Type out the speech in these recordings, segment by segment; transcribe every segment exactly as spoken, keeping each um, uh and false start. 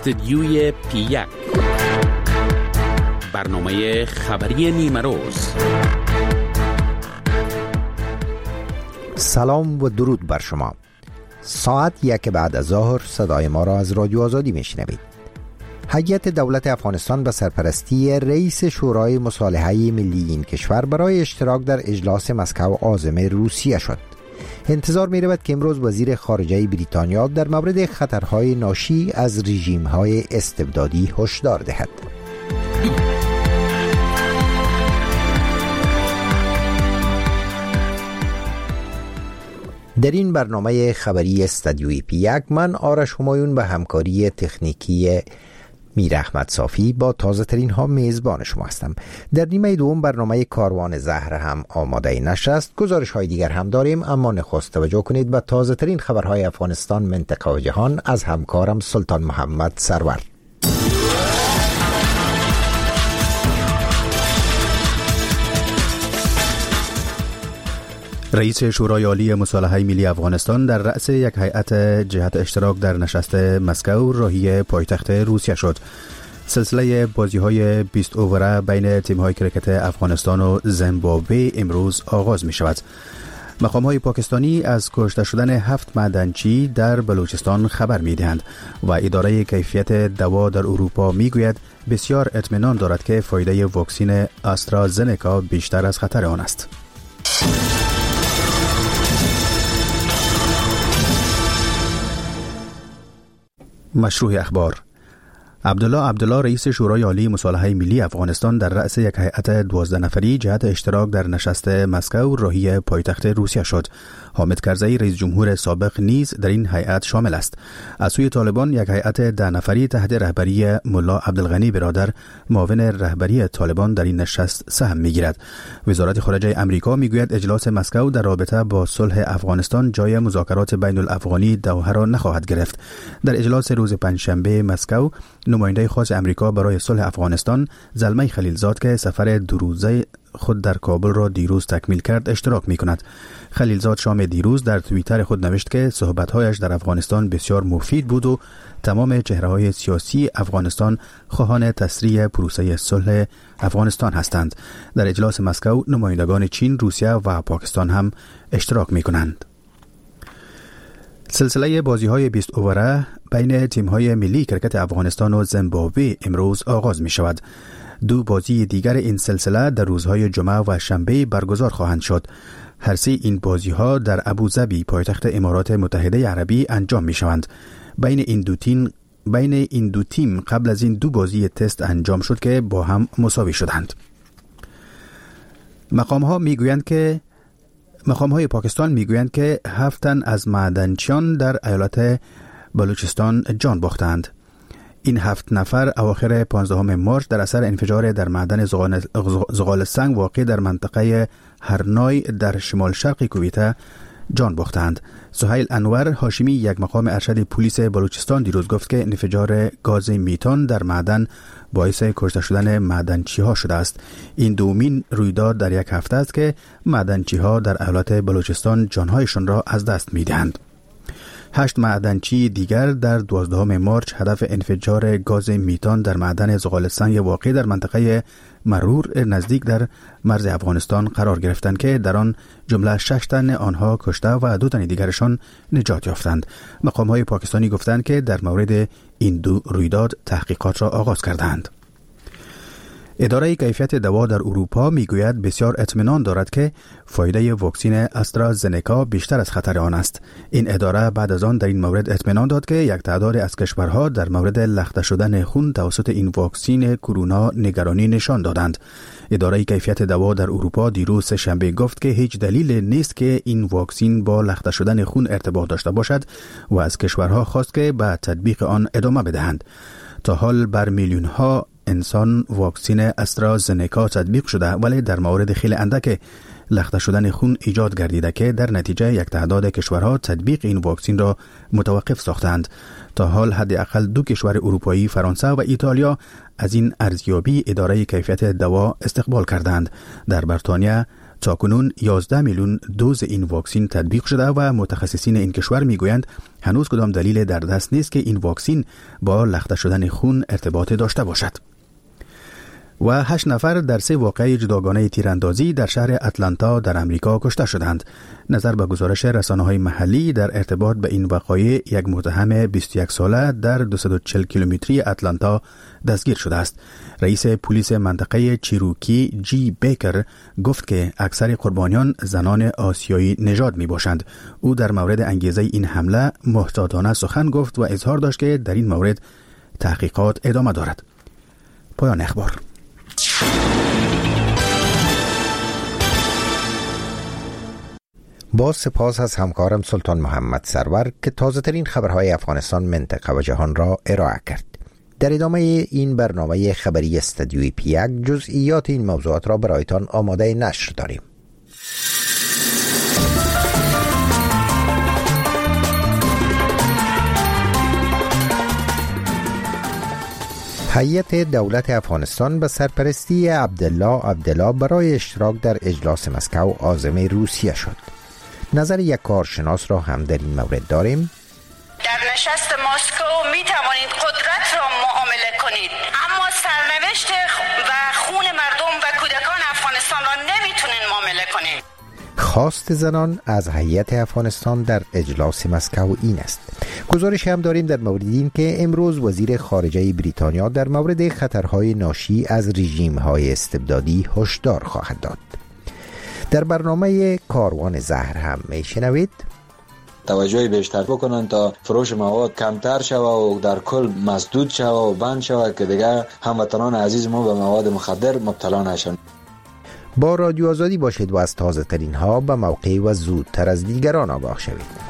استدیوی پی یک، برنامه خبری نیمه روز. سلام و درود بر شما. ساعت یک بعد از ظهر صدای ما را از رادیو آزادی میشنوید. هیئت دولت افغانستان به سرپرستی رئیس شورای مصالحه ملی این کشور برای اشتراک در اجلاس مسکو عازم روسیه شد. انتظار می رود که امروز وزیر خارجه بریتانیا در مورد خطرهای ناشی از رژیم‌های استبدادی هشدار دهد. در این برنامه خبری استدیوی پی یک من آرش همایون به همکاری تکنیکی میر احمد صافی با تازه ترین ها میزبان شما هستم. در نیمه دوم برنامه کاروان زهر هم آماده نشست. گزارش های دیگر هم داریم، اما نخست توجه کنید به تازه ترین خبرهای افغانستان، منطقه و جهان از همکارم سلطان محمد سرور. رئیس شورای عالی مصالحه ملی افغانستان در رأس یک هیئت جهت اشتراک در نشست مسکو راهی پایتخت روسیه شد. سلسله بازی‌های بیست اووره بین تیم‌های کرکت افغانستان و زیمبابوه امروز آغاز می‌شود. مقام‌های پاکستانی از کشته شدن هفت معدنچی در بلوچستان خبر می‌دهند و اداره کیفیت دوا در اروپا می‌گوید بسیار اطمینان دارد که فایده واکسن آسترازنکا بیشتر از خطر آن است. مشروع اخبار. عبدالله عبدالله رئیس شورای عالی مصالحه ملی افغانستان در رأس یک هیئت دوازده نفری جهت اشتراک در نشست مسکو راهی پایتخت روسیه شد. حامد کرزی رئیس جمهور سابق نیز در این هیئت شامل است. از سوی طالبان یک هیئت ده نفری تحت رهبری ملا عبدالغنی برادر معاون رهبری طالبان در این نشست سهم می‌گیرد. وزارت خارجه آمریکا می‌گوید اجلاس مسکو در رابطه با صلح افغانستان جای مذاکرات بین الافغانی دوحه را نخواهد گرفت. در اجلاس روز پنجشنبه مسکو نماینده خاص امریکا برای صلح افغانستان زلمه خلیلزاد که سفر دو روزه خود در کابل را دیروز تکمیل کرد اشتراک می کند. خلیلزاد شام دیروز در توییتر خود نوشت که صحبت‌هایش در افغانستان بسیار مفید بود و تمام چهره‌های سیاسی افغانستان خواهان تسریع پروسه صلح افغانستان هستند. در اجلاس مسکو نمایندگان چین، روسیه و پاکستان هم اشتراک می کنند. سلسله بازی‌های بیست اووره بین تیم‌های ملی کرکت افغانستان و زیمبابوه امروز آغاز می‌شود. دو بازی دیگر این سلسله در روزهای جمعه و شنبه برگزار خواهند شد. هر سه این بازی‌ها در ابوظبی پایتخت امارات متحده عربی انجام می‌شوند. بین این دو تیم بین این دو تیم قبل از این دو بازی تست انجام شد که با هم مساوی شدند. مقام‌ها می‌گویند که مقام‌های پاکستان می‌گویند که هفت تن از معدنچیان در ایالت بلوچستان جان باختند. این هفت نفر اواخر پانزدهم مارس در اثر انفجار در معدن زغال سنگ واقع در منطقه هرنای در شمال شرق کویته جان باختند. سهیل انور هاشمی، یک مقام ارشد پلیس بلوچستان، دیروز گفت که انفجار گاز میتان در معدن باعث کشته شدن معدنچی ها شده است. این دومین رویداد در یک هفته است که معدنچی ها در ایالت بلوچستان جانهایشان را از دست میدهند. هشت معدنچی دیگر در دوازدهم مارس هدف انفجار گاز میتان در معدن زغال سنگ واقع در منطقه مرور نزدیک در مرز افغانستان قرار گرفتند که در آن جمله شش تن آنها کشته و دو تن دیگرشان نجات یافتند. مقام‌های پاکستانی گفتند که در مورد این دو رویداد تحقیقات را آغاز کردند. اداره کیفیت دوا در اروپا میگوید بسیار اطمینان دارد که فایده واکسن آسترازنکا بیشتر از خطر آن است. این اداره بعد از آن در این مورد اطمینان داد که یک تعداد از کشورها در مورد لخته شدن خون توسط این واکسن کرونا نگرانی نشان دادند. اداره کیفیت دوا در اروپا دیروز شنبه گفت که هیچ دلیل نیست که این واکسن با لخته شدن خون ارتباط داشته باشد و از کشورها خواست که به تطبیق آن ادامه بدهند. تا حال بر میلیون ها انسان واکسن آسترازنکا تطبیق شده، ولی در مورد خیلی اندک لخته شدن خون ایجاد گردیده که در نتیجه یک تعداد کشورها تطبیق این واکسن را متوقف ساختند. تا حال حداقل دو کشور اروپایی، فرانسه و ایتالیا، از این ارزیابی اداره کیفیت دوا استقبال کردند. در بریتانیا تاکنون یازده میلیون دوز این واکسین تطبیق شده و متخصصین این کشور میگویند هنوز کدام دلیل در دست نیست که این واکسین با لخته شدن خون ارتباط داشته باشد. و هشت نفر در سه واقعه جداگانه تیراندازی در شهر اتلانتا در امریکا کشته شدند. نظر به گزارش رسانه‌های محلی در ارتباط به این وقایع، یک متهم بیست و یک ساله در دویست و چهل کیلومتری اتلانتا دستگیر شده است. رئیس پلیس منطقه چیروکی جی بیکر گفت که اکثر قربانیان زنان آسیایی نژاد می باشند. او در مورد انگیزه این حمله محتاطانه سخن گفت و اظهار داشت که در این مورد تحقیقات ادامه دارد. پایان اخبار. با سپاس از همکارم سلطان محمد سرور که تازه ترین خبرهای افغانستان، منطقه و جهان را ارائه کرد. در ادامه این برنامه خبری استدیوی پیک جزئیات این موضوعات را برایتان آماده نشر داریم. هیئت دولت افغانستان به سرپرستی عبدالله عبدالله برای اشتراک در اجلاس مسکو عازم روسیه شد. نظر یک کارشناس را هم در این مورد داریم. در نشست مسکو می توانید قدرت را معامله کنید، اما سرنوشت و خون مردم و کودکان افغانستان را نمیتونید معامله کنید. خواست زنان از هیئت افغانستان در اجلاس مسکو این است. گزارش هم داریم در مورد این که امروز وزیر خارجه بریتانیا در مورد خطرهای ناشی از رژیم‌های استبدادی هشدار خواهد داد. در برنامه کاروان زهر هم میشنوید توجه بیشتر بکنن تا فروش مواد کمتر شوه و در کل مسدود شوه و بند شوه که دیگه هموطنان عزیز ما به مواد مخدر مبتلا نشن. با رادیو آزادی باشید و از تازه ترین ها به موقع و زودتر از دیگران آگاه شوید.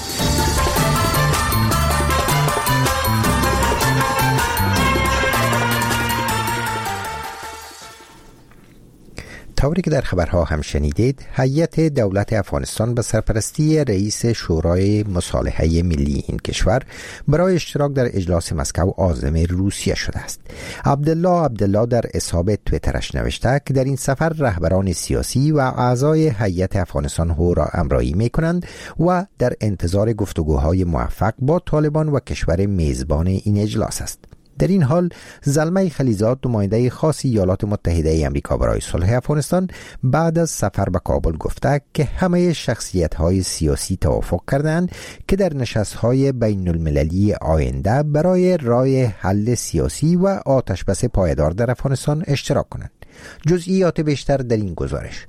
طوری که در خبرها هم شنیدید، هیئت دولت افغانستان به سرپرستی رئیس شورای مصالحه ملی این کشور برای اشتراک در اجلاس مسکو عازم روسیه شده است. عبدالله عبدالله در حساب توییترش نوشته که در این سفر رهبران سیاسی و اعضای هیئت افغانستان او را همراهی می‌کنند و در انتظار گفتگوهای موفق با طالبان و کشور میزبان این اجلاس است. در این حال زلمه خلیزاد، نماینده خاص ایالات متحده آمریکا برای صلح افغانستان، بعد از سفر به کابل گفته که همه شخصیت‌های سیاسی توافق کردند که در نشست‌های بین المللی آینده برای راه حل سیاسی و آتشبس پایدار در افغانستان اشتراک کنند. جزئیات بیشتر در این گزارش.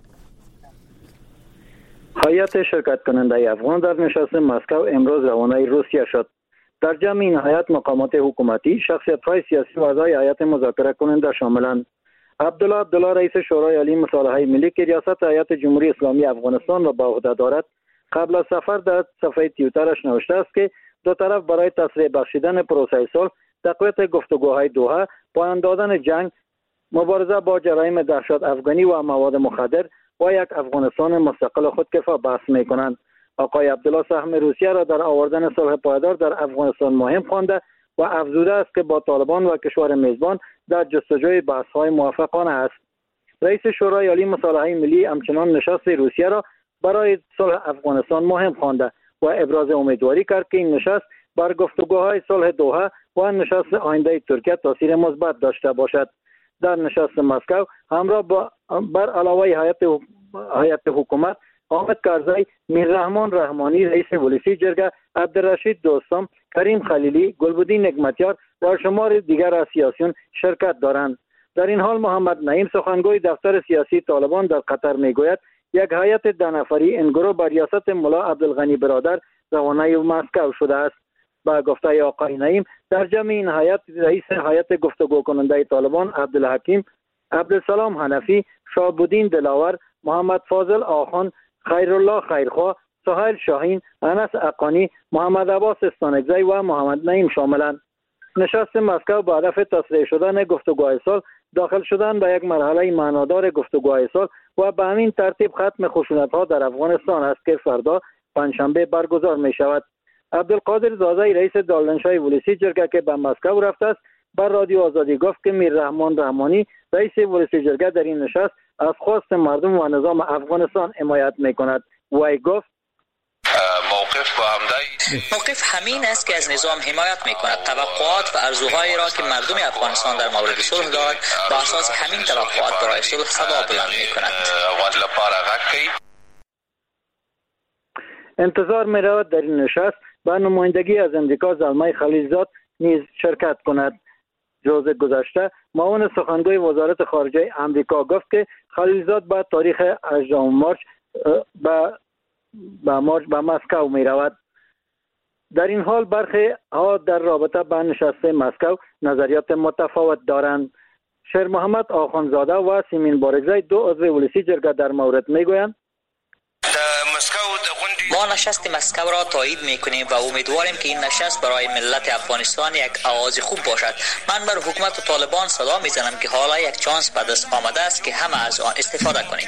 هیئت شرکت کننده افغان در نشست مسکو امروز روانه روسیه شد. در جمع این هیئت مقامات حکومتی، شخصیت‌های سیاسی و اعضای هیئت مذاکره کننده شاملند. عبدالله عبدالله رئیس شورای عالی مصالحه ملی که ریاست هیئت جمهوری اسلامی افغانستان را به عهده دارد، قبل از سفر در صفحه توییترش نوشته است که دو طرف برای تسریع بخشیدن پروسه صلح، تقویت گفتگوهای دوحه، پایان دادن جنگ، مبارزه با جرایم دهشت افغانی و مواد مخدر و یک افغانستان مستقل خودکفا بحث می‌کنند. آقای عبدالله سهم روسیه را در آوردن صلح پایدار در افغانستان مهم خوانده و افزوده است که با طالبان و کشور میزبان در جستجوی بحث‌های موافقانه است. رئیس شورای عالی مصالحه ملی همچنان نشست روسیه را برای صلح افغانستان مهم خوانده و ابراز امیدواری کرد که این نشست بر گفتگوهای صلح دوحه و نشست آینده ترکیه تاثیر مثبت داشته باشد. در نشست مسکو همراه با بر علاوه هیئت هیئت حکومت حامد کرزی، میررحمان رحمانی رئیس پلیسی جرگه، عبدالرشید دوستم، کریم خلیلی، گلبدین نعمتیار و شمار دیگر از سیاسیون شرکت دارند. در این حال محمد نعیم سخنگوی دفتر سیاسی طالبان در قطر میگوید یک هیئت ده نفری این گروه بر ریاست ملا عبدالغنی برادر روانه مسکو شده است. با گفته آقای نعیم، در جمع این هیئت رئیس هیئت گفتگو کننده طالبان عبدالحکیم، عبدالسلام حنفی، شهاب‌الدین دلاور، محمد فاضل آخان، خیرالله خیرخواه، سهیل شاهین، انس اقانی، محمد عباس استانکزی و محمد نعیم شاملند. نشست مسکو با هدف تسریع شدن گفتگوهای صلح، داخل شدن به یک مرحله معنادار گفتگوهای صلح و به همین ترتیب ختم خشونت‌ها در افغانستان است که فردا پنجشنبه برگزار می شود. عبدالقادر زازی رئیس دالنشای پلیسی جرگه که به مسکو رفته است، بر رادیو آزادی گفت که میر رحمان رحمانی رئیس ولسی جرگه در این نشست از خواست مردم و نظام افغانستان حمایت میکند. وی گفت موقف با موقف همین است که از نظام حمایت میکند. توقعات و آرزوهایی را که مردم افغانستان در مورد صلح دارند با اساس همین توقعات برای صلح صدا بلند میکند. انتظار می‌رود در این نشست با نمایندگی از امریکا زلمه خلیلزاد نیز شرکت کند. روز گذشته معاون سخنگوی وزارت خارجه امریکا گفت که خلیلزاد با تاریخ هجدهم مارچ به به مارچ به مسکو می‌رود. در این حال برخی ها در رابطه با نشست مسکو نظریات متفاوت دارند. شیر محمد آخوندزاده و سیمین بارگزای دو عضو ولسی جرگه در مورد میگویند ما نشست مسکو را تایید میکنیم و امیدواریم که این نشست برای ملت افغانستان یک آغاز خوب باشد. من بر حکومت و طالبان صدا میزنم که حالا یک چانس به دست آمده است که همه از آن استفاده کنیم.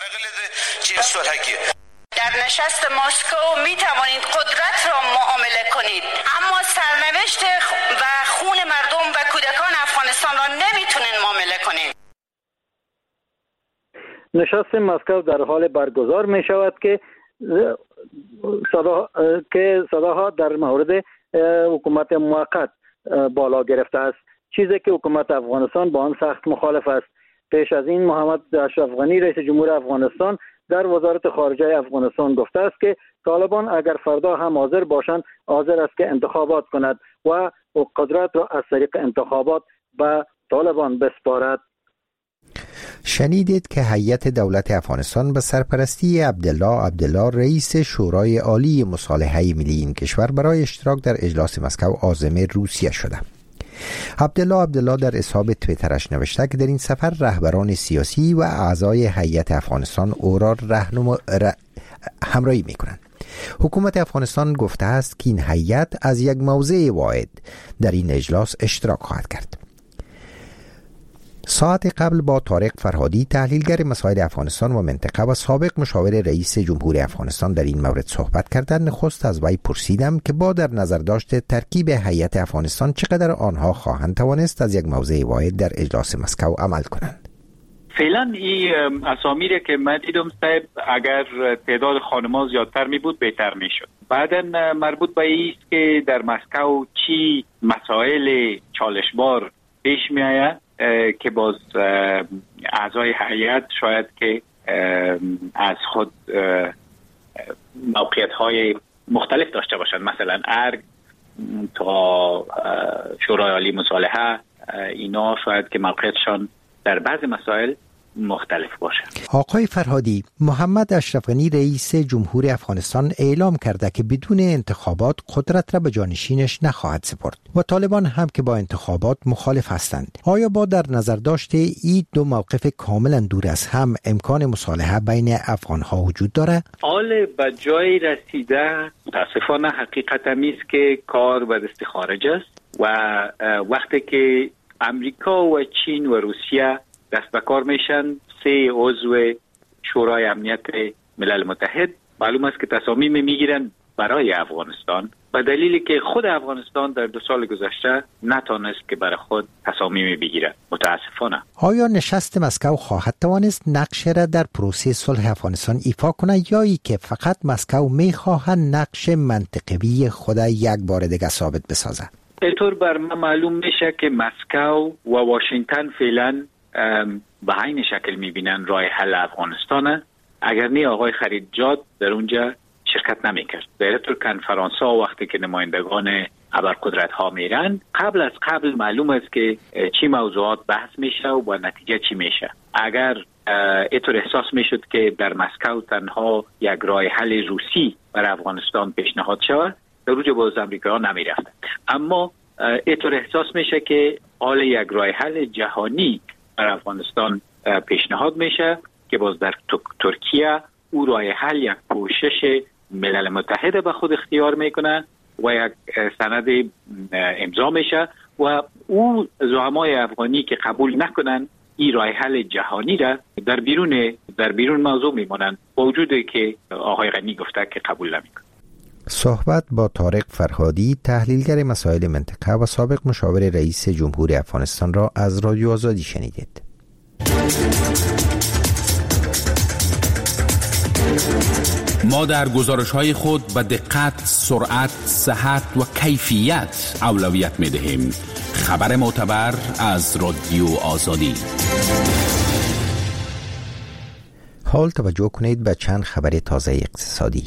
در نشست مسکو می توانید قدرت را معامله کنید، اما سرنوشت و خون مردم و کودکان افغانستان را نمیتونین معامله کنید. نشست مسکو در حال برگزار می شود که صدا که صداها در مورد حکومت موقت بالا گرفته است، چیزی که حکومت افغانستان با آن سخت مخالف است. پیش از این محمد اشرف غنی رئیس جمهور افغانستان در وزارت خارجه افغانستان گفته است که طالبان اگر فردا هم حاضر باشند حاضر است که انتخابات کند و قدرت را از طریق انتخابات به طالبان بسپارد. شنیدید که هیئت دولت افغانستان به سرپرستی عبدالله عبدالله رئیس شورای عالی مصالحه ملی این کشور برای اشتراک در اجلاس مسکو عازم روسیه شده. عبدالله عبدالله در حساب توییترش نوشته که در این سفر رهبران سیاسی و اعضای هیئت افغانستان او را رهنما ر... همراهی می‌کنند. حکومت افغانستان گفته است که این هیئت از یک موضع واحد در این اجلاس اشتراک خواهد کرد. ساعت قبل با طارق فرهادی تحلیلگر مسائل افغانستان و منطقه و سابق مشاور رئیس جمهور افغانستان در این مورد صحبت کردند. نخست از وی پرسیدم که با در نظر داشت ترکیب هیئت افغانستان چقدر آنها خواهند توانست از یک موضع واحد در اجلاس مسکو عمل کنند. فعلا این اسامی که من دیدم صاحب اگر تعداد خانم‌ها زیادتر می بود بهتر می شد. بعدا مربوط به این است که در مسکو چی مسائل چالشبار پیش می آید که باز اعضای هیئت شاید که از خود موقعیت‌های مختلف داشته باشند، مثلا ارگ تا شورای عالی مصالحه، اینا شاید که موقعیتشان در بعض مسائل مختلف باشه. آقای فرهادی، محمد اشرف غنی رئیس جمهور افغانستان اعلام کرده که بدون انتخابات قدرت را به جانشینش نخواهد سپرد و طالبان هم که با انتخابات مخالف هستند. آیا با در نظر داشته این دو موقف کاملا دور از هم امکان مصالحه بین افغانها وجود داره؟ حال به جای رسیده متاسفانه حقیقت است که کار به دست خارج است و وقتی که امریکا و چین و روسیه دست به کار میشن، سه عضو شورای امنیت ملل متحد معلوم است که تصامیم میگیرن برای افغانستان به دلیلی که خود افغانستان در دو سال گذشته نتونست که برای خود تصامیم بگیره. متاسفانه. آیا نشست مسکو خواهد توانست نقش را در پروسه صلح افغانستان ایفا کنه یا ای که فقط مسکو میخواهد نقش منطقوی خود یک بار دیگه ثابت بسازه؟ اینطور بر من معلوم میشه که مسکو و واشنگتن فعلا به عین شکل میبینن راه حل افغانستانه. اگر نه آقای خلیلزاد در اونجا شرکت نمیکرد. در طور کنفرانس ها وقتی که نمایندگان ابرقدرت ها میرن قبل از قبل معلوم است که چی موضوعات بحث میشه و نتیجه چی میشه. اگر اینطور احساس میشد که در مسکو تنها یک راه حل روسی بر افغانستان پیشنهاد شود در اونجا باز امریکا ها نمیرفتن، اما اینطور احساس میشه که حال یک راه حل جهانی در افغانستان پیشنهاد میشه که باز در ترکیه او راه حل یک کوشش ملل متحد به خود اختیار میکنه و یک سند امضا میشه و او زعمای افغانی که قبول نکنن این راه حل جهانی را در بیرون در بیرون موضوع میمونن با وجودی که آقای غنی گفته که قبول نمیکنه. صحبت با طارق فرهادی، تحلیلگر مسائل منطقه و سابق مشاور رئیس جمهور افغانستان را از رادیو آزادی شنیدید. ما در گزارش‌های خود به دقت، سرعت، صحت و کیفیت اولویت می‌دهیم. خبر معتبر از رادیو آزادی. حال توجه کنید به چند خبر تازه اقتصادی.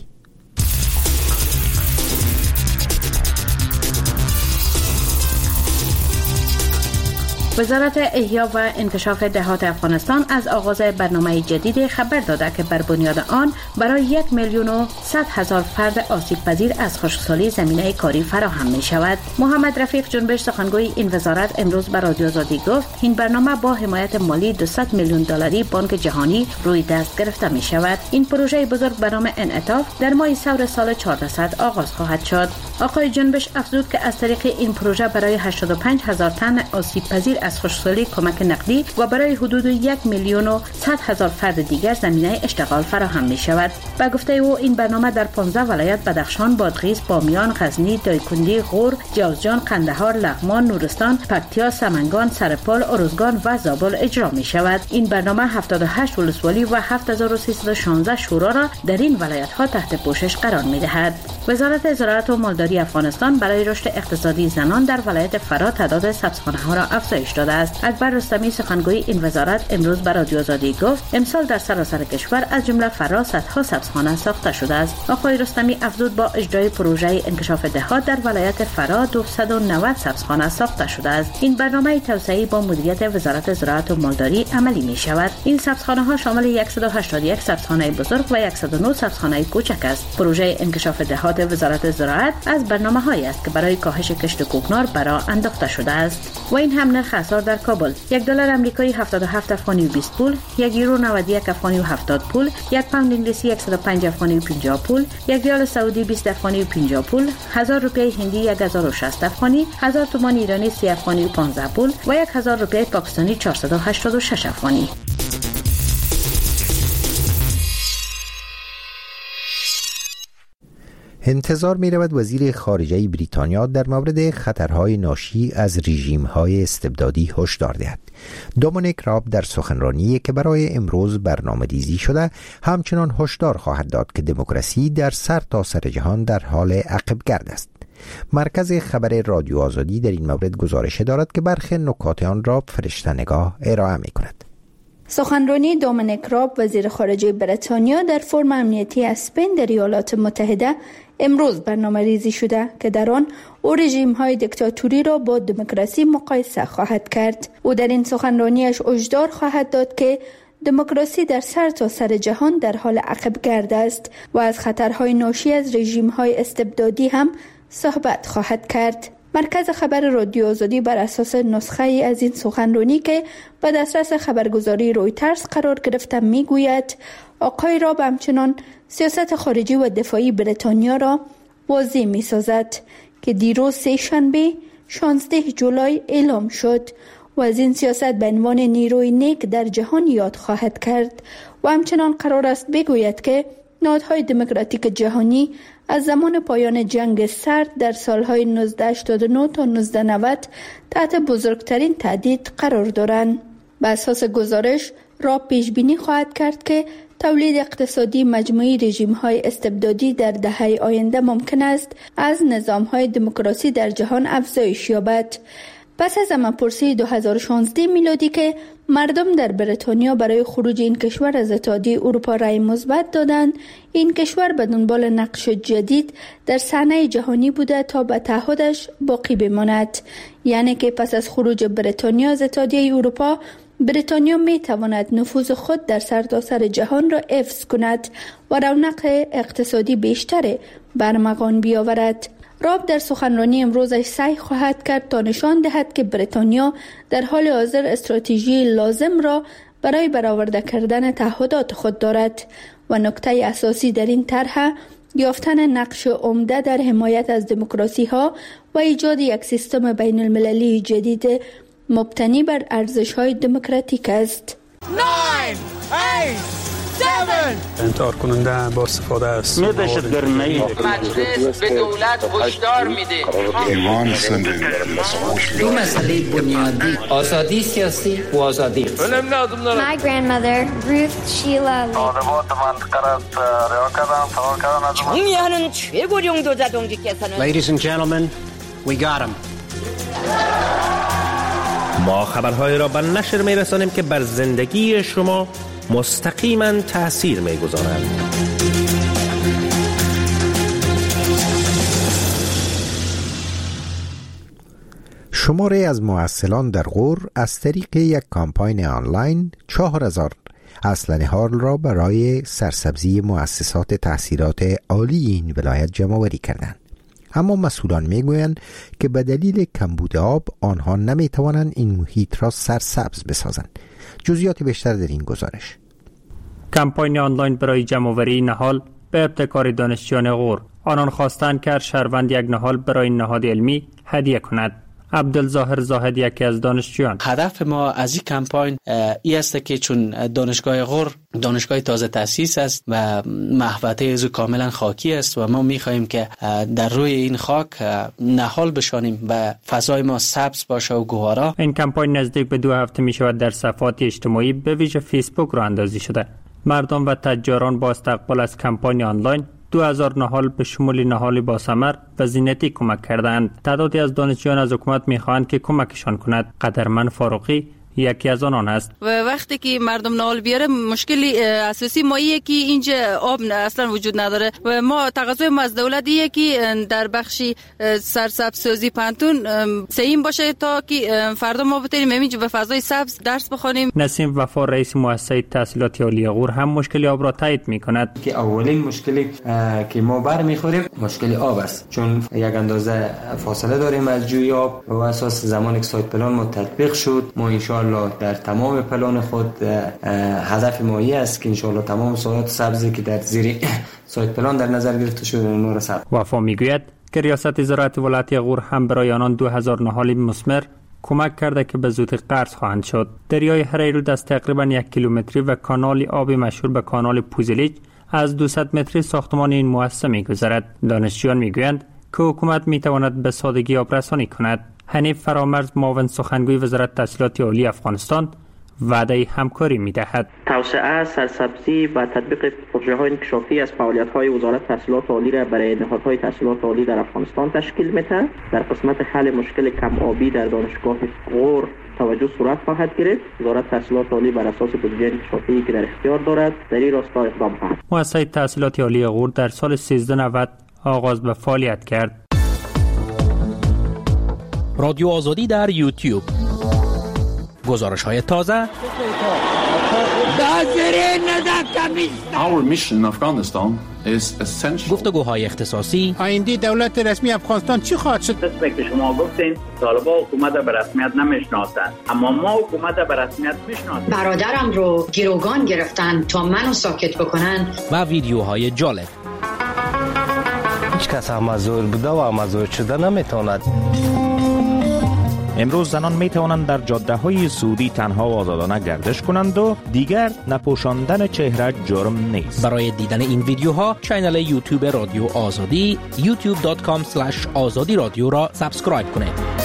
وزارت احیا و انکشاف دهات افغانستان از آغاز برنامه جدید خبر داده که بر بنیاد آن برای یک میلیون و صد هزار فرد آسیب پذیر از خشکسالی زمینه کاری فراهم می شود. محمد رفیق جنبش سخنگوی این وزارت امروز به رادیو آزادی گفت این برنامه با حمایت مالی دویست میلیون دلاری بانک جهانی روی دست گرفته می شود. این پروژه بزرگ به نام انعطاف در ماه ثور سال چهاردهصد آغاز خواهد شد. آقای جنبش افزود که از طریق این پروژه برای هشتاد و پنج هزار تن آسیب پذیر از خشکسالی کمک نقدی و برای حدود یک میلیون و صد هزار فرد دیگر زمینه اشتغال فراهم می شود. با گفته او این برنامه در پانزده ولایت بدخشان، بادغیس، بامیان، غزنی، دایکندی، غور، جوزجان، قندهار، لغمان، نورستان، پکتیا، سمنگان، سرپال، ارزگان و زابل اجرا می شود. این برنامه هفتاد و هشت ولسوالی و هفت هزار و سیصد و شانزده شورا را در این ولایت ها تحت پوشش قرار می دهد. وزارت زراعت و مالداری افغانستان برای رشد اقتصادی زنان در ولایت فرا تعداد سبزخانه ها را افزایش داده است. اکبر رستمی سخنگوی این وزارت امروز به رادیو آزادی گفت امسال در سراسر کشور از جمله فرا صدها سبزخانه ساخته شده است. آقای رستمی افزود با اجرای پروژه انکشاف دهات در ولایت فرا دویست و نود سبزخانه ساخته شده است. این برنامه توسعه با مدیریت وزارت زراعت و مالداری عملی می شود. این سبزخانه ها شامل صد و هشتاد و یک سبزخانه بزرگ و صد و نه سبزخانه کوچک است. پروژه انکشاف دهات وزارت زراعت از برنامه‌هایی است که برای کاهش کشت کوکنار برآ انداخته شده است. و این هم نرخ اسعار در کابل: یک دلار آمریکایی هفتاد و هفت افغانی و بیست پول، یک یورو نود و یک افغانی و هفتاد پول، یک پوند انگلیسی صد و پنج افغانی و پنجاه پول، یک ریال سعودی بیست افغانی و پنجاه پول، هزار روپیه هندی یک هزار و شصت افغانی، هزار تومان ایرانی سی افغانی و پانزده پول و یک هزار روپیه پاکستانی چهارصد و هشتاد و شش افغانی. انتظار می رود وزیر خارجه بریتانیا در مورد خطرهای ناشی از رژیم‌های استبدادی هشدار دهد. دومینیک راب در سخنرانی که برای امروز برنامه‌ریزی شده همچنان هشدار خواهد داد که دموکراسی در سرتاسر سر جهان در حال عقب‌گرد است. مرکز خبر رادیو آزادی در این مورد گزارش دارد که برخی نکات آن را فرشته نگاه ارائه می کند. سخنرانی دومینیک راب وزیر خارجه بریتانیا در فرم امنیتی اسپین در ایالات متحده امروز برنامه ریزی شده که در آن او رژیم های دیکتاتوری را با دموکراسی مقایسه خواهد کرد. او در این سخنرانیش هشدار خواهد داد که دموکراسی در سرتاسر سر جهان در حال عقب‌گرد است و از خطرهای ناشی از رژیم های استبدادی هم صحبت خواهد کرد. مرکز خبر رادیو آزادی بر اساس نسخه ای از این سخنرانی که به دسترس خبرگزاری رویترز قرار گرفته میگوید آقای راب همچنان سیاست خارجی و دفاعی بریتانیا را واضح می سازد که دیروز سه شنبه شانزده جولای اعلام شد و از این سیاست به عنوان نیروی نیک در جهان یاد خواهد کرد و همچنان قرار است بگوید که نهادهای دموکراتیک جهانی از زمان پایان جنگ سرد در سالهای نوزده هشتاد و نه تا نوزده نود تحت بزرگترین تهدید قرار دارند. به اساس گزارش را پیش بینی خواهد کرد که تولید اقتصادی مجموعی رژیم‌های استبدادی در دهه آینده ممکن است از نظام‌های دموکراسی در جهان افزایش یابد. پس از همه‌پرسی دو هزار و شانزده میلادی که مردم در بریتانیا برای خروج این کشور از اتحادیه اروپا رأی مثبت دادند، این کشور به دنبال نقش جدید در صحنه جهانی بوده تا به تعهدش باقی بماند. یعنی که پس از خروج بریتانیا از اتحادیه اروپا، بریتانیا می تواند نفوذ خود در سرتاسر سر جهان را حفظ کند و رونق اقتصادی بیشتر برمغان بیاورد. راب در سخنرانی امروزش سعی خواهد کرد تا نشان دهد که بریتانیا در حال حاضر استراتژی لازم را برای برآورده کردن تعهدات خود دارد و نکته اساسی در این طرح یافتن نقش عمده در حمایت از دموکراسی ها و ایجاد یک سیستم بین المللی جدید مبتنی بر ارزش های دموکراتیک است. nine, eight, انتحار کننده با استفاده از دهشتگرانه مجلس به دولت هشدار میده ایمان زندگی دو مسئله بنیادی آزادی سیاسی و آزادی My grandmother Ruth Sheila 정의하는 최고령도 자동직께서는 Ladies and gentlemen, we got him. ما خبرهای را به نشر می‌رسانیم که بر زندگی شما مستقیما تأثیر می‌گذارند. شماره از ممثلان در غور از طریق یک کامپاین آنلاین چهار هزار اسلحه ها را برای سرسبزی مؤسسات تحصیلات عالی این ولایت جمع آوری کردند. اما مسئولان میگویند که به دلیل کمبود آب آنها نمیتوانند این محیط را سرسبز بسازند. جزئیات بیشتر در این گزارش. کمپاین آنلاین برای جمع‌آوری نهال به ابتکار دانشجویان غور. آنان خواستند که هر شهروند یک نهال برای نهاد علمی هدیه کند. عبدالظاهر زاهد یکی از دانشجویان: هدف ما از این کمپاین این است که چون دانشگاه غور دانشگاه تازه تأسیس است و محوطه از کاملا خاکی است و ما می‌خواهیم که در روی این خاک نهال بشانیم و فضای ما سبز باشه و گوارا. این کمپاین نزدیک به دو هفته می‌شود در صفحات اجتماعی به ویژه فیسبوک راه اندازی شده. مردم و تجاران با استقبال از کمپاین آنلاین دو هزار نهال به شمول نهال با ثمر و زینتی کمک کردند. تعدادی از دانشجویان از حکومت می‌خواهند که کمکشان کند. قدرمن فاروقی یکی از آنان است. و وقتی که مردم نهال بیاره مشکلی اساسی ما اینه که اینجا آب اصلا وجود نداره و ما تقاضای ما از دولت اینه که در بخش سرسبز سازی پانتون سیم باشه تا که فردا ما بتونیم اینجا به فضای سبز درس بخونیم. نسیم وفا رئیس مؤسسه تحصیلات عالی غور هم مشکل آب را تایید می‌کند که اولین مشکلی که ما بر می‌خوریم مشکل آب است، چون یک اندازه فاصله داریم از جوی آب و اساس زمانی که سایت پلان ما تطبیق شد ما ان در تمام پلان خود هدف مایی است که انشاءالله تمام ساحات سبزی که در زیر سایت پلان در نظر گرفته شده اونها را سبز. وفا میگوید که ریاست زراعت ولایت غور هم برای آنان دو هزار نهال مثمر کمک کرده که به زودی قرض خواهند شد. دریای هریرود از تقریبا یک کیلومتری و کانال آبی مشهور به کانال پوزلیج از دویست متری ساختمان این مؤسسه میگذرد. دانشجویان میگویند که حکومت میتواند به سادگی آب رسانی کند. حنیف فرامرز معاون سخنگوی وزارت تحصیلات عالی افغانستان وعده همکاری می‌دهد. توسعه، سرسبزی و تطبیق پروژه‌های انکشافی از فعالیت‌های وزارت تحصیلات عالی را برای نهادهای تحصیلات عالی در افغانستان تشکیل می‌دهد. در قسمت حل مشکل کم آبی در دانشگاه غور توجه صورت خواهد گرفت. وزارت تحصیلات عالی بر اساس بودجه انکشافی که در اختیار دارد در این راستا اقدام خواهد. مؤسسه تحصیلات عالی غور در سال سیزده نود آغاز به فعالیت کرد. رادیو آزادی در یوتیوب. گزارش‌های تازه. Our mission in Afghanistan is essential. گفتگوهای اختصاصی. آینده دولت رسمی افغانستان چی خواهد شد؟ قسمی که شما گفتین طالبان حکومت به رسمیت نمیشناسند، اما ما حکومت به رسمیت میشناسیم. برادرم رو گروگان گرفتن تا منو ساکت بکنن. و ویدیوهای جالب. هیچ کس مزور بوده و مزور شده نمیتواند. امروز زنان می توانند در جاده های سعودی تنها و آزادانه گردش کنند و دیگر نپوشاندن چهره جرم نیست. برای دیدن این ویدیوها کانال یوتیوب رادیو آزادی یوتیوب دات کام اسلش آزادی رادیو را سابسکرایب کنید.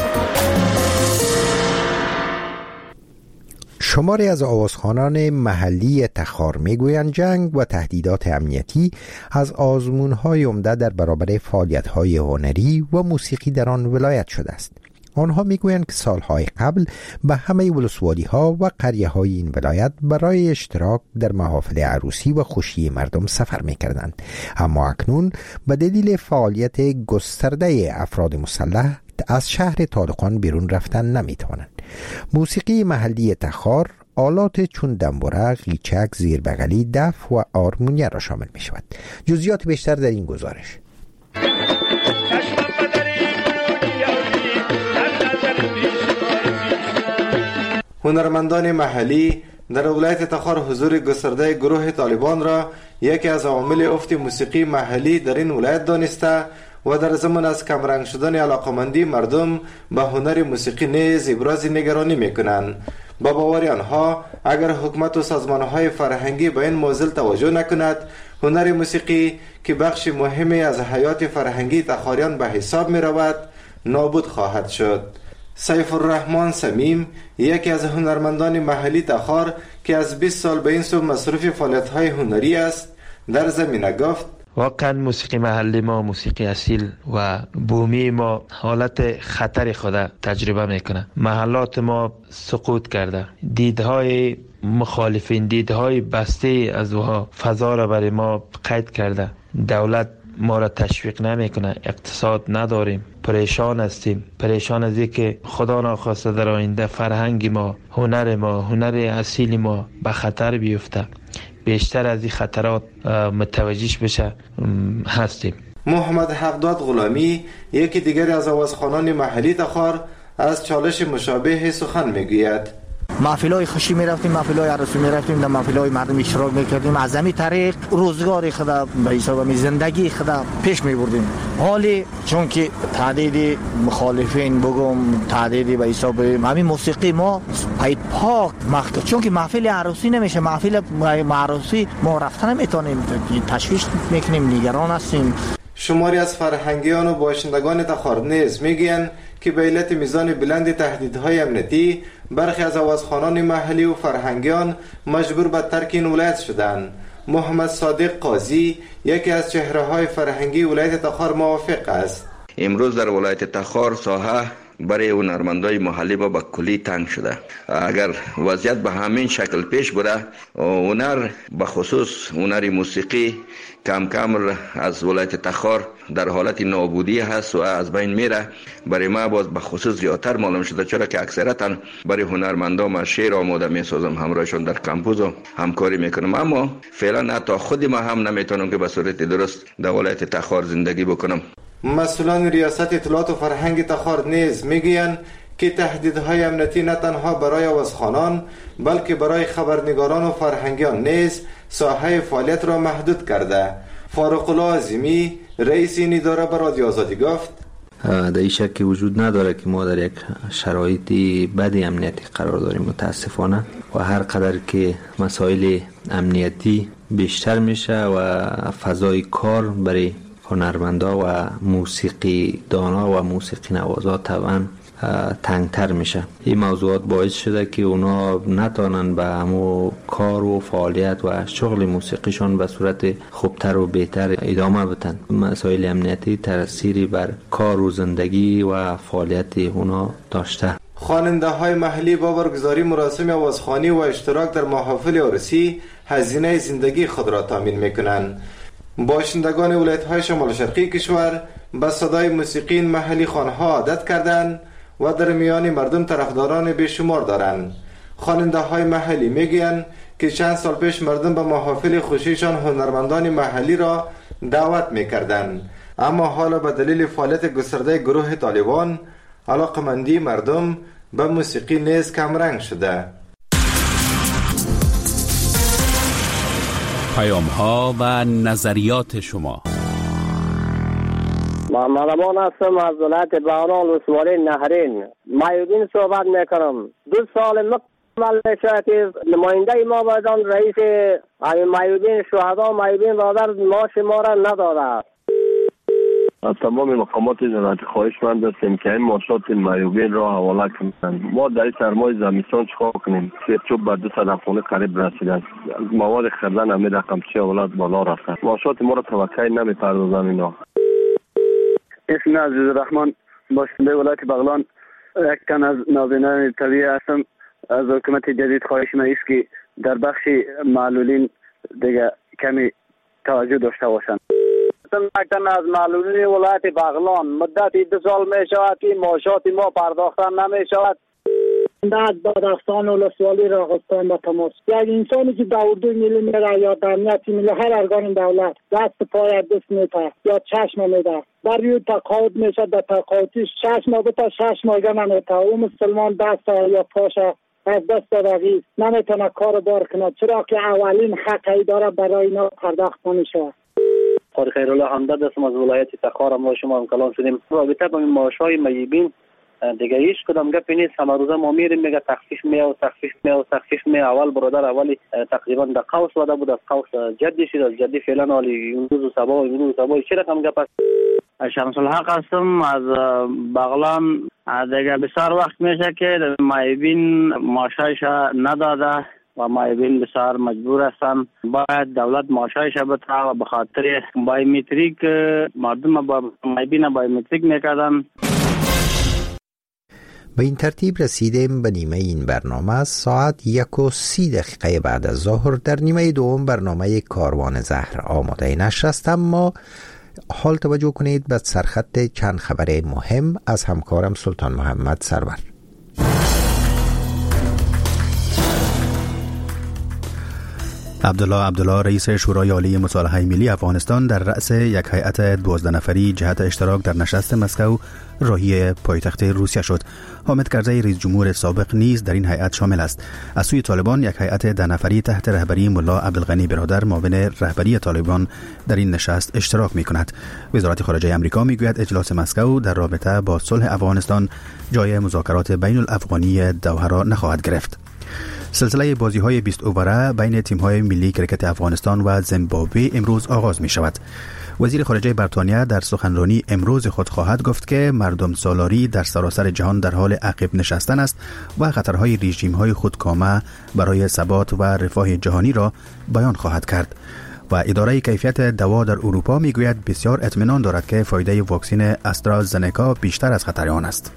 شماری از آوازخوانان محلی تخار میگویند جنگ و تهدیدات امنیتی از آزمون‌های عمده در برابر فعالیت‌های هنری و موسیقی در آن ولایت شده است. آنها میگویند که سالهای قبل به همه ولسوالی‌ها و قریه‌های این ولایت برای اشتراک در محافل عروسی و خوشی مردم سفر میکردند، اما اکنون به دلیل فعالیت گسترده افراد مسلح از شهر طالقان بیرون رفتن نمیتوانند. موسیقی محلی تخار آلات چون دنبوره، قیچک، زیربغلی، دف و آرمونیه را شامل می شود. جزئیات بیشتر در این گزارش. هنرمندان محلی در ولایت تخار حضور گسترده گروه طالبان را یکی از عوامل افت موسیقی محلی در این ولایت دانسته و در زمان از کمرنگ شدن علاقمندی مردم به هنر موسیقی نیز ابراز نگرانی میکنند. با باور آنها اگر حکومت و سازمانهای فرهنگی به این موضوع توجه نکند، هنر موسیقی که بخش مهمی از حیات فرهنگی تخاریان به حساب می رود نابود خواهد شد. سیف الرحمن سمیم، یکی از هنرمندان محلی تخار که از بیست سال به این سو مصروف فعالیت‌های هنری است، در زمینه گفت: واقعا موسیقی محلی ما، موسیقی اصیل و بومی ما حالت خطر خود تجربه میکنه. محلات ما سقوط کرده، دیدهای مخالفین، دیدهای بسته از وها فضا را برای ما قید کرده. دولت ما را تشویق نمیکنه، اقتصاد نداریم، پریشان هستیم، پریشان از اینکه خدا ناخواسته در آینده فرهنگ ما، هنر ما، هنر اصیل ما به خطر بیفته. بیشتر از این خطرات متوجهش بشه هستیم. محمد حقداد غلامی، یکی دیگر از آوازخوانان محلی تخار، از چالش مشابه سخن میگوید: محفل‌های خوشی می‌رفتیم، محفل‌های عروسی می‌رفتیم، در محفل‌های مردم اشتراک می‌کردیم، از همین طریق روزگار خود به حساب زندگی خود پیش می‌بردیم. حالی چون که تعداد مخالفین بگم تعدادی به حساب همین موسیقی ما پای پاک مخت، چون که محفل عروسی نمیشه، محفل عروسی ما رفتن نمی‌تونیم، تشویش می‌کنیم، نگران هستیم. شماری از فرهنگیان و باشندگان تخار نیز میگویند که به علت میزان بلند تهدیدهای امنیتی برخی از آوازخوانان محلی و فرهنگیان مجبور به ترک این ولایت شدند. محمد صادق قاضی، یکی از چهره‌های فرهنگی ولایت تخار، موافق است. امروز در ولایت تخار ساحه برای هنرمندای محلی با به کلی تنگ شده. اگر وضعیت به همین شکل پیش بره، هنر به خصوص هنر موسیقی کم کم از ولایت تخار در حالت نابودی هست و از بین میره. برای ما باز به خصوص زیادتر معلوم شده، چرا که اکثرا برای هنرمندان ما شعر آماده میسازم، همراهشون در کمپوز و همکاری میکنم، اما فعلا حتی خود ما هم نمیتونم که به صورت درست در ولایت تخار زندگی بکنم. مسئولان ریاست اطلاعات و فرهنگ تخار نیز میگویند که تهدیدهای امنیتی نه تنها برای آوازخوانان بلکه برای خبرنگاران و فرهنگیان نیز ساحه فعالیت را محدود کرده. فاروق الله عظیمی، رئیس این اداره، به رادیو آزادی گفت: در این شکی وجود نداره که ما در یک شرایطی بدی امنیتی قرار داریم متاسفانه، و هر قدر که مسائل امنیتی بیشتر میشه و فضای کار برای هنرمندا و موسیقی دانا و موسیقی نوازا طبعا تنگتر میشه. این موضوعات باعث شده که اونا نتونن به همو کار و فعالیت و شغل موسیقیشون به صورت خوبتر و بهتر ادامه بدن. مسائل امنیتی تأثیری بر کار و زندگی و فعالیت اونا داشته. خواننده های محلی با برگزاری مراسم آوازخوانی و اشتراک در محافل عروسی هزینه زندگی خود را تامین میکنند. باشندگان ولایت‌های شمال شرقی کشور به صدای موسیقی محلی خوانها عادت کردند و در میان مردم طرفداران بیشمار دارند. خواننده های محلی میگویند که چند سال پیش مردم به محافل خوشیشان هنرمندان محلی را دعوت میکردند، اما حالا به دلیل فعالیت گسترده گروه طالبان علاقمندی مردم به موسیقی نیز کم رنگ شده. پیام ها و نظریات شما. محمد امان هستم از ولایت بهران ولسوالی نهرین. مایودین صحبت میکنم. دو سال مکمل شاید نماینده ما بودن، رئیس مایودین شهدا مایودین برادر معاش ما را نداده. از تمام مقامات جنایت خواهش من دستیم که این ماشات مایوبین را حواله کنند. ما در سرمای زمستان چکار کنیم؟ چوب به دو صد افغانی قریب رسیده است. مواد خردن همین رقم چه اولاد بالا رفته. ماشات ما را توقعی نمی پردازن اینا. اسم عزیز الرحمن، باشنده ولایت بغلان، یک تن از ناظرین طبیعی هستم. از حکومت جدید خواهش من است که در بخش معلولین دیگه کمی توجه داشته باشند. مکتن از معلولین ولایت بغلان مدتی دو سال می شود که معاشات ما پرداختن نمی شود. از بادستان ولسوالی راغستان با تماس یک انسانی که در اردو ملی میره یا در امنیتی ملی هر ارگان دولت دست پای دست میده یا چشم میده، در روی تقاعد میشه، در تقاعدش چشم بوده شش ماهگه نمیده، او مسلمان دست یا پاشه از دست رقیب نمیتونه کار بار کنه، چرا که اولین حقی داره برای اینا پرداخت نمیشه. خیر الله همدرد هستم از ولایت تخار. ما شما هم کلام شدیم رابطه با این معاش‌های مجیبین دیگه هیچ کدام گپ نیست. همه روزه ما میریم میگه تخفیف می و تخفیف می و تخفیف می. اول برادر اولی تقریبا در قوس وده بود، از قوس جدی شد، از جدی فعلا حالی امروز و صباح امروز و صباح چه رقم گپ است؟ شمس الحق هستم از بغلان. دیگه بسیار وقت میشه که مایبین ماشایش نداده و مایبین بسیار مجبور هستن. باید دولت ماشایش بده و به خاطر بایومتریک مردم با مایبین بایومتریک میکردن. به این ترتیب رسیدیم به نیمه این برنامه. از ساعت یک و سی دقیقه بعد از ظهر در نیمه دوم برنامه کاروان زهر آماده نشر است. اما حال توجه کنید به سرخط چند خبر مهم از همکارم سلطان محمد سرور. عبدالله عبدالله رئیس شورای عالی مصالحه ملی افغانستان در رأس یک هیئت دوازده نفری جهت اشتراک در نشست مسکو راهی پایتخت روسیه شد. حامد کرزی رئیس جمهور سابق نیز در این هیئت شامل است. از سوی طالبان یک هیئت ده نفری تحت رهبری ملا عبدالغنی برادر معاون رهبری طالبان در این نشست اشتراک می کند. وزارت خارجه آمریکا می گوید اجلاس مسکو در رابطه با صلح افغانستان جای مذاکرات بین الافغانی دوحه را نخواهد گرفت. سلسله بازی‌های بیست اووره بین تیم‌های ملی کرکت افغانستان و زیمبابوه امروز آغاز می‌شود. وزیر خارجه بریتانیا در سخنرانی امروز خود خواهد گفت که مردم سالاری در سراسر جهان در حال عقب نشستن است و خطرهای رژیم‌های خودکامه برای ثبات و رفاه جهانی را بیان خواهد کرد. و اداره کیفیت دوا در اروپا می‌گوید بسیار اطمینان دارد که فایده واکسن استرازنکا بیشتر از خطر آن است.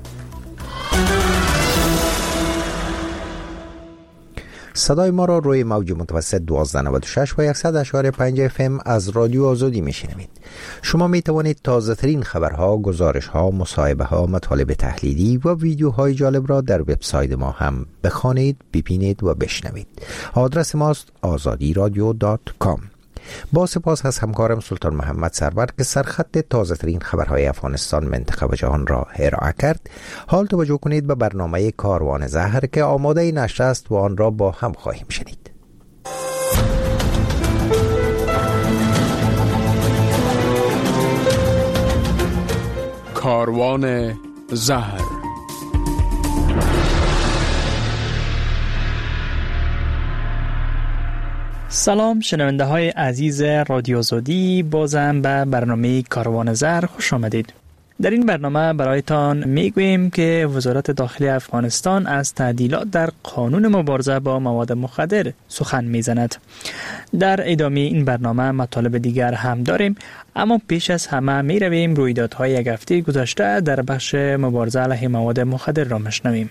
صدای ما را روی موج متوسط دوازده نود و شش و صد و شش و پنج اف ام از رادیو آزادی میشنوید. شما می توانید تازه ترین خبرها، گزارش ها، مصاحبه ها، مطالب تحلیلی و ویدیوهای جالب را در وبسایت ما هم بخوانید، ببینید و بشنوید. آدرس ماست آزادی رادیو دات کام. با سپاس از همکارم سلطان محمد سرور که سرخط تازه ترین خبرهای افغانستان، منطقه و جهان را ارائه کرد. حال توجه کنید به برنامه کاروان زهر که آماده نشر است و آن را با هم خواهیم شنید. کاروان زهر. سلام شنونده های عزیز رادیو آزادی، بازم به برنامه کاروان زهر خوش آمدید. در این برنامه برایتان میگوییم که وزارت داخلی افغانستان از تعدیلات در قانون مبارزه با مواد مخدر سخن میزند. در ادامه این برنامه مطالب دیگر هم داریم، اما پیش از همه می رویم رویدادهای یک هفته گذشته در بخش مبارزه علیه مواد مخدر را مشنویم.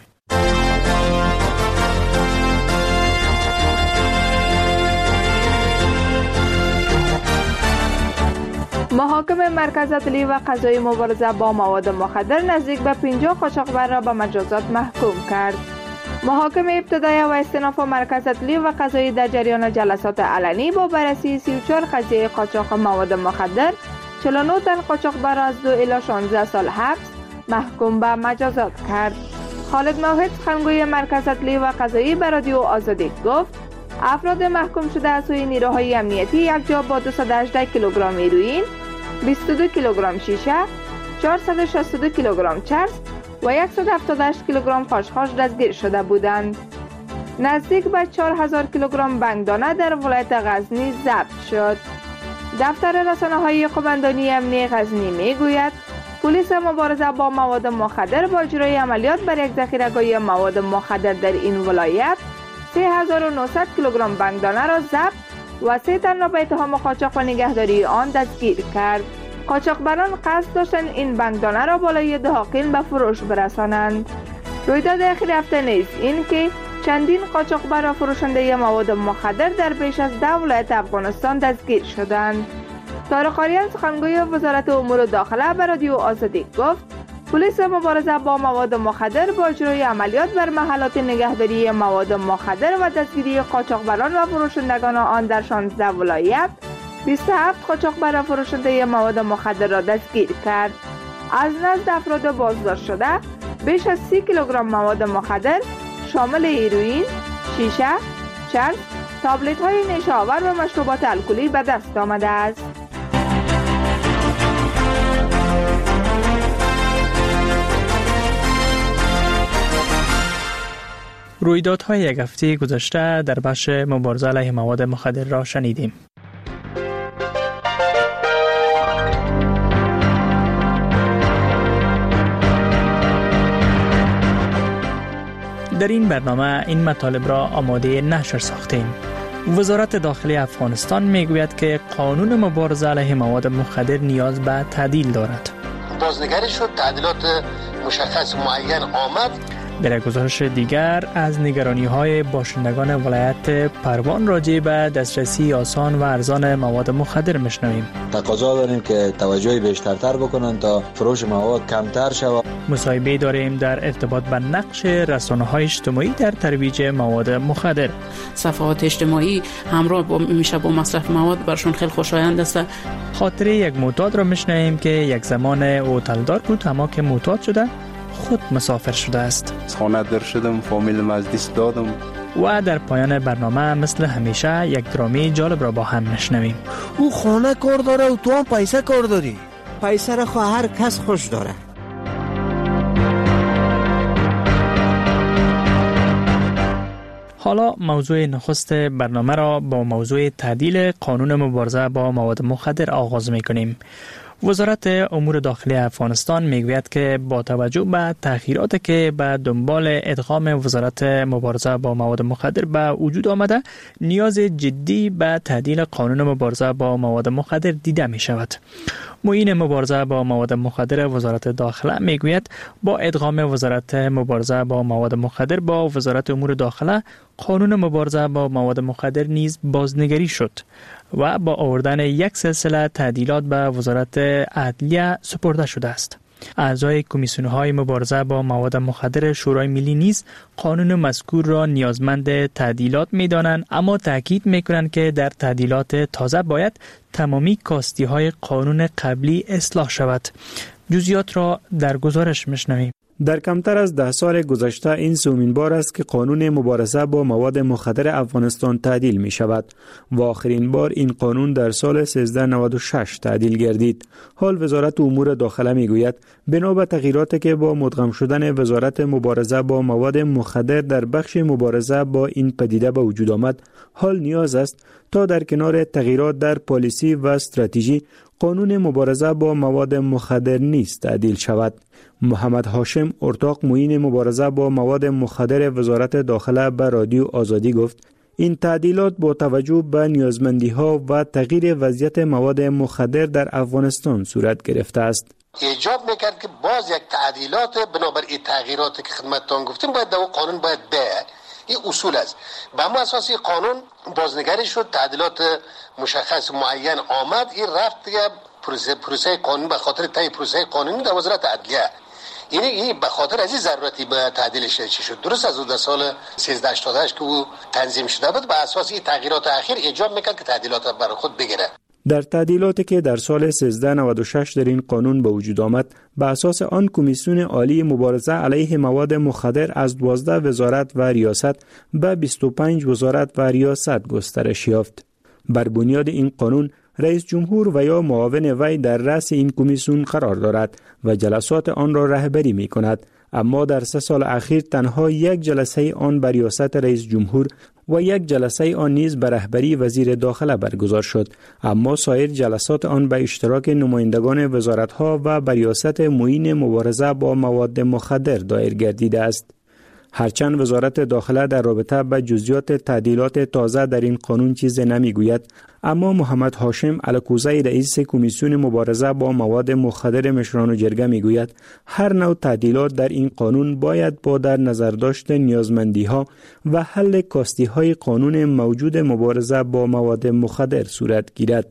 محاکم مرکز عدلی و قضایی مبارزه با مواد مخدر نزدیک به پنجاه قاچاقبر را به مجازات محکوم کرد. محاکم ابتدایی و استئناف مرکز عدلی و قضایی در جریان جلسات علنی با بررسی سی و چهار قضیه قاچاق مواد مخدر، چهل و نه تن قاچاقبر را از دو الی شانزده سال حبس محکوم به مجازات کرد. خالد موحد سخنگوی مرکز عدلی و قضایی به رادیو آزادی گفت افراد محکوم شده از سوی نیروهای امنیتی یک جا با دویست و هجده کیلوگرم هیروئین، بیست و دو کیلوگرم شیشه، چهارصد و شصت و دو کیلوگرم چرس و صد و هفتاد و هشت کیلوگرم خاشخاش دستگیر شده بودند. نزدیک به چهار هزار کیلوگرم بنگدانه در ولایت غزنی ضبط شد. دفتر رسانه‌های قماندانی امنیتی غزنی میگوید پلیس مبارزه با مواد مخدر با اجرای عملیات بر یک ذخیره‌گاه مواد مخدر در این ولایت سه هزار و نهصد کیلوگرم بنگدانه را ضبط و سه تن را به اتهام قاچاق و نگهداری آن دستگیر کرد. قاچاقبران قصد داشتند این بنگدانه را بالای دهاقین به فروش برسانند. رویداد اخیر هفته نیز این که چندین قاچاقبر و فروشنده مواد مخدر در بیش از ده ولایت افغانستان دستگیر شدند. طارق آریان سخنگوی وزارت امور داخله به رادیو آزادی گفت پلیس مبارزه با مواد مخدر با اجرای عملیات بر محلات نگهداری مواد مخدر و دستگیری قاچاقبران و فروشندگان آن در شانزده ولایت بیست و هفت قاچاقبر و فروشنده مواد مخدر را دستگیر کرد. از نزد افراد بازداشت شده بیش از سی کیلوگرم مواد مخدر شامل هیروئین، شیشه، چرس، تابلت های نیشه آور و مشروبات الکلی به دست آمده است. رویدادهای یک هفته گذشته در بخش مبارزه علیه مواد مخدر را شنیدیم. در این برنامه این مطالب را آماده نشر ساختیم. وزارت داخلی افغانستان میگوید که قانون مبارزه علیه مواد مخدر نیاز به تعدیل دارد. بازنگری شد، تعدیلات مشخص معین آمد. در گزارش دیگر از نگرانی‌های باشندگان ولایت پروان راجع به دسترسی آسان و ارزان مواد مخدر میشنویم. تقاضا داریم که توجه بیشترتر بکنن تا فروش مواد کمتر شود. مصاحبه داریم در ارتباط به نقش رسانه‌های اجتماعی در ترویج مواد مخدر. صفحات اجتماعی همراه با میشه با مصرف مواد برشون خیلی خوشایند است. خاطره یک معتاد را میشنویم که یک زمان هتلدار بود اما که معتاد شده خود مسافر شده است. خانه در شدم، فامیل مزدیس دادم. و در پایان برنامه مثل همیشه یک درامی جالب را با هم میشنویم. او خانه کار داره و تو هم پیسه کار داری. پیسه را خواه هر کس خوش داره. حالا موضوع نخست برنامه را با موضوع تعدیل قانون مبارزه با مواد مخدر آغاز میکنیم. وزارت امور داخلی افغانستان میگوید که با توجه به تأخیراتی که به دنبال ادغام وزارت مبارزه با مواد مخدر به وجود آمده، نیاز جدی به تعدیل قانون مبارزه با مواد مخدر دیده می شود. معین مبارزه با مواد مخدر وزارت داخله میگوید با ادغام وزارت مبارزه با مواد مخدر با وزارت امور داخله، قانون مبارزه با مواد مخدر نیز بازنگری شد و با آوردن یک سلسله تعدیلات به وزارت عدلیه سپرده شده است. اعضای کمیسیون‌های مبارزه با مواد مخدر شورای ملی نیز قانون مذکور را نیازمند تعدیلات می‌دانند، اما تاکید می‌کنند که در تعدیلات تازه باید تمامی کاستی‌های قانون قبلی اصلاح شود. جزئیات را در گزارش می‌شنویم. در کمتر از ده سال گذشته این سومین بار است که قانون مبارزه با مواد مخدر افغانستان تعدیل می شود و آخرین بار این قانون در سال سیزده نود و شش تعدیل گردید. حال وزارت امور داخله می گوید بنا به تغییراتی که با مدغم شدن وزارت مبارزه با مواد مخدر در بخش مبارزه با این پدیده به وجود آمد، حال نیاز است تا در کنار تغییرات در پالیسی و استراتژی قانون مبارزه با مواد مخدر نیز تعدیل شود. محمد هاشم، ارتاق معین مبارزه با مواد مخدر وزارت داخله به رادیو آزادی گفت این تعدیلات با توجه به نیازمندی‌ها و تغییر وضعیت مواد مخدر در افغانستان صورت گرفته است. ایجاب میکرد که باز یک تعدیلات بنابر این تغییراتی که خدمتتان گفتیم باید در قانون باید به این اصول است. به همون اساس قانون بازنگری شد، تعدیلات مشخص معین آمد، این رفت دیگه پروسه پروسه قانون به خاطر طی پروسه قانونی در وزارت عدلیه. یعنی این به خاطر از این ضرورتی به تعدیلش چی شد. درست از اون سال سیزده هشتاد و هشت که او تنظیم شده بود، به اساس این تغییرات اخیر ایجاب میکرد که تعدیلات برای خود بگیره. در تعدیلاتی که در سال سیزده نود و شش در این قانون به وجود آمد، به اساس آن کمیسیون عالی مبارزه علیه مواد مخدر از دوازده وزارت و ریاست به بیست و پنج وزارت و ریاست گسترش یافت. بر بنیاد این قانون رئیس جمهور و یا معاون وی در رأس این کمیسیون قرار دارد و جلسات آن را رهبری می کند، اما در سه سال اخیر تنها یک جلسه آن بر ریاست رئیس جمهور و یک جلسه آن نیز به رهبری وزیر داخله برگزار شد، اما سایر جلسات آن به اشتراک نمایندگان وزارت‌ها و به ریاست معین مبارزه با مواد مخدر دایر گردیده است. هرچند وزارت داخله در رابطه با جزئیات تعدیلات تازه در این قانون چیزی نمیگوید، اما محمد هاشم الکوزی رئیس کمیسیون مبارزه با مواد مخدر مشران جرگه میگوید هر نوع تعدیلات در این قانون باید با در نظر داشتن نیازمندی‌ها و حل کاستی‌های قانون موجود مبارزه با مواد مخدر صورت گیرد.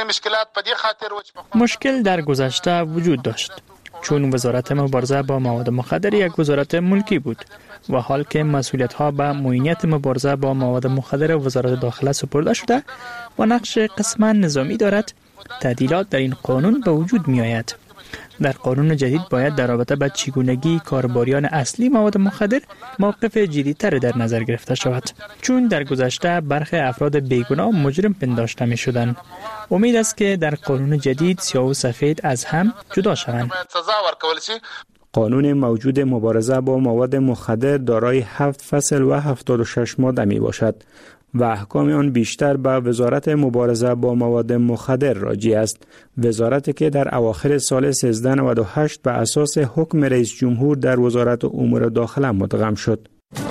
مشکل در گذشته وجود داشت، چون وزارت مبارزه با مواد مخدر یک وزارت ملکی بود و حال که مسئولیت‌ها به معینیت مبارزه با مواد مخدر وزارت داخله سپرده شده و نقش قسما نظامی دارد، تعدیلات در این قانون به وجود می آید. در قانون جدید باید در رابطه با چگونگی کاربریان اصلی مواد مخدر موقف جدی‌تر در نظر گرفته شود، چون در گذشته برخی افراد بیگناه مجرم پنداشته می شدند. امید است که در قانون جدید سیاه و سفید از هم جدا شوند. قانون موجود مبارزه با مواد مخدر دارای هفت فصل و هفتاد و شش ماده می باشد و احکام آن بیشتر به وزارت مبارزه با مواد مخدر راجع است. وزارتی که در اواخر سال سیزده نود و هشت به اساس حکم رئیس جمهور در وزارت امور داخله مدغم شد.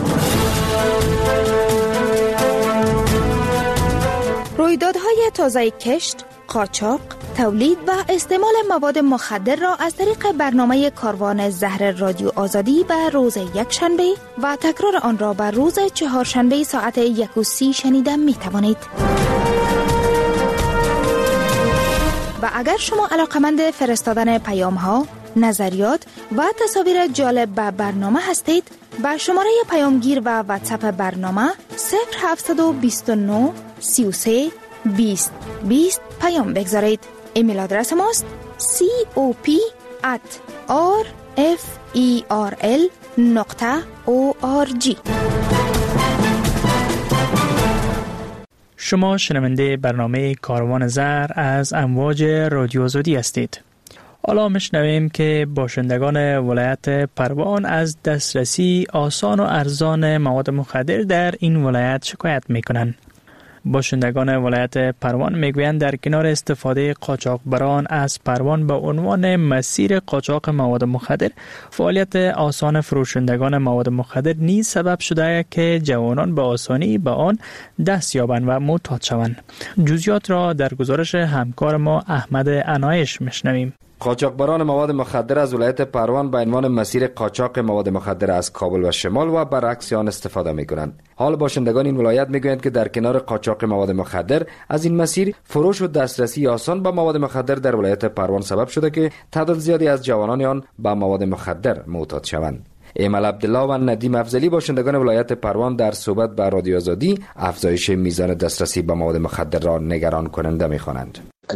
رویدادهای تازه کشت، قاچاق، تولید و استعمال مواد مخدر را از طریق برنامه کاروان زهر رادیو آزادی به روز یکشنبه و تکرار آن را به روز چهارشنبه ساعت یک و سی شنیده می توانید. و اگر شما علاقمند فرستادن پیام ها، نظریات و تصاویر جالب به برنامه هستید، با شماره پیامگیر و واتساپ برنامه صفر هفت دو نه سی و سه بیست بیست پیام بگذارید. ایمیل آدرس ماست cop at rferl نقطه org. شما شنونده برنامه کاروان زر از امواج رادیو آزادی هستید. حالا میشنویم که باشندگان ولایت پروان از دسترسی آسان و ارزان مواد مخدر در این ولایت شکایت میکنند. باشندگان ولایت پروان میگویند در کنار استفاده قاچاقبران از پروان به عنوان مسیر قاچاق مواد مخدر، فعالیت آسان فروشندگان مواد مخدر نیز سبب شده که جوانان به آسانی به آن دست یابند و معتاد شوند. جزئیات را در گزارش همکار ما احمد عنایش میشنویم. قاچاقبران مواد مخدر از ولایت پروان به عنوان مسیر قاچاق مواد مخدر از کابل و شمال و برعکس آن استفاده می کنند. حال باشندگان این ولایت می گویند که در کنار قاچاق مواد مخدر از این مسیر فروش و دسترسی آسان به مواد مخدر در ولایت پروان سبب شده که تعداد زیادی از جوانان آن به مواد مخدر معتاد شوند. ایمل عبدالله و ندیم افضلی باشندگان ولایت پروان در صحبت با رادیو آزادی افزایش میزان دسترسی به مواد مخدر را نگران کننده می خوانند.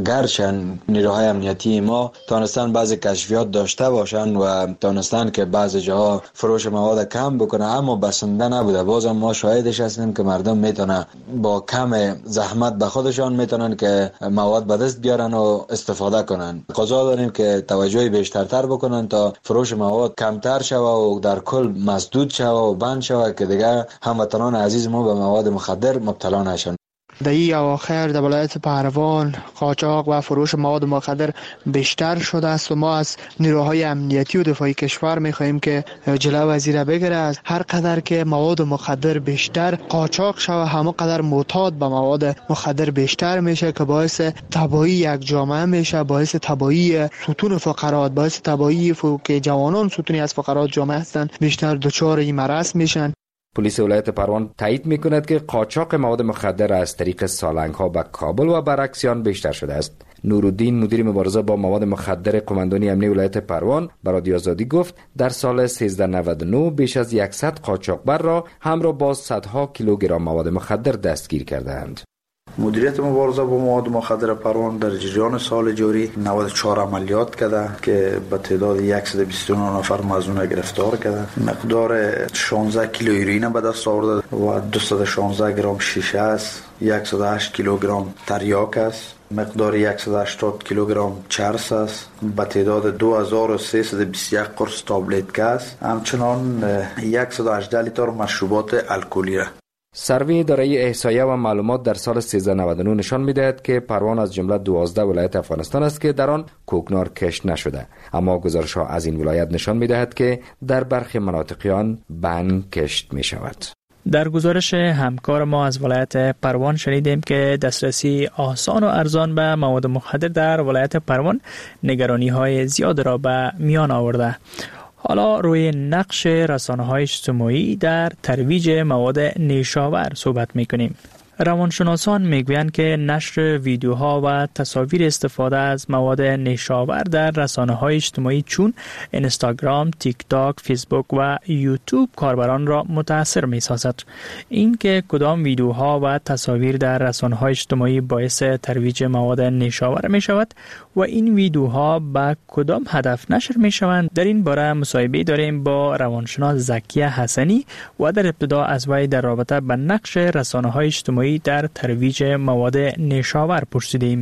گرچند نیروهای امنیتی ما تانستن بعضی کشفیات داشته باشند و تانستن که بعضی جاها فروش مواد کم بکنه، اما بسنده نبوده. بازم ما شاهدش هستیم که مردم میتونن با کم زحمت به خودشان میتونن که مواد به دست بیارن و استفاده کنن. قضا داریم که توجه بیشترتر بکنن تا فروش مواد کمتر شوه و در کل مسدود شوه و بند شوه که دیگه هموطنان عزیز ما به مواد مخدر مبتلا نشن. در این اواخر در ولایت پروان قاچاق و فروش مواد مخدر بیشتر شده است و ما از نیروهای امنیتی و دفاعی کشور می‌خواهیم که جلو وزیر بگیره. از هر قدر که مواد مخدر بیشتر قاچاق شوه، همه قدر معتاد به مواد مخدر بیشتر میشه که باعث تباهی یک جامعه میشه، باعث تباهی ستون فقرات، باعث تباهی که جوانان ستونی از فقرات جامعه هستند بیشتر دچار این مرض میشن. پلیس ولایت پروان تایید میکند که قاچاق مواد مخدر از طریق سالنگ ها به کابل و برعکس آن بیشتر شده است. نورالدین مدیر مبارزه با مواد مخدر قماندانی امنی ولایت پروان به رادیو آزادی گفت در سال سیزده نود و نه بیش از صد قاچاقبر را همراه با صدها کیلوگرم مواد مخدر دستگیر کردند. مدیریت مبارزه با مواد مخدر پروان در جریان سال جاری نود و چهار عملیات کرده که به تعداد صد و بیست و نه نفر مظنون گرفتار کرده. مقدار شانزده کیلو هیروئین به دست آورده و دویست و شانزده گرم شیشه است، صد و هشت کیلوگرم تریاک است، مقدار صد و هشتاد کیلوگرم چرس است، به تعداد دو هزار و سیصد و بیست و یک قرص تابلت است، همچنان صد و هجده لیتر مشروبات الکلی را. سروی اداره احصایه و معلومات در سال سیزده نود و نه نشان می‌دهد که پروان از جمله دوازده ولایت افغانستان است که در آن کوکنار کشت نشده، اما گزارش‌ها از این ولایت نشان می‌دهد که در برخی مناطق آن بنگ کشت می‌شود. در گزارش همکار ما از ولایت پروان شنیدیم که دسترسی آسان و ارزان به مواد مخدر در ولایت پروان نگرانی‌های زیاد را به میان آورده. حالا روی نقش رسانه‌های اجتماعی در ترویج مواد نیشاور صحبت می‌کنیم. روانشناسان میگویند که نشر ویدیوها و تصاویر استفاده از مواد نیشاور در رسانه‌های اجتماعی چون اینستاگرام، تیک تاک، فیسبوک و یوتیوب کاربران را متاثر می‌سازد. این که کدام ویدیوها و تصاویر در رسانه‌های اجتماعی باعث ترویج مواد نیشاور می‌شود و این ویدیوها به کدام هدف نشر می‌شوند، در این باره مصاحبه داریم با روانشناس زکیه حسنی و در ابتدا از وی در رابطه با نقش رسانه‌های اجتماعی در ترویج مواد نیشاور پرسیدیم.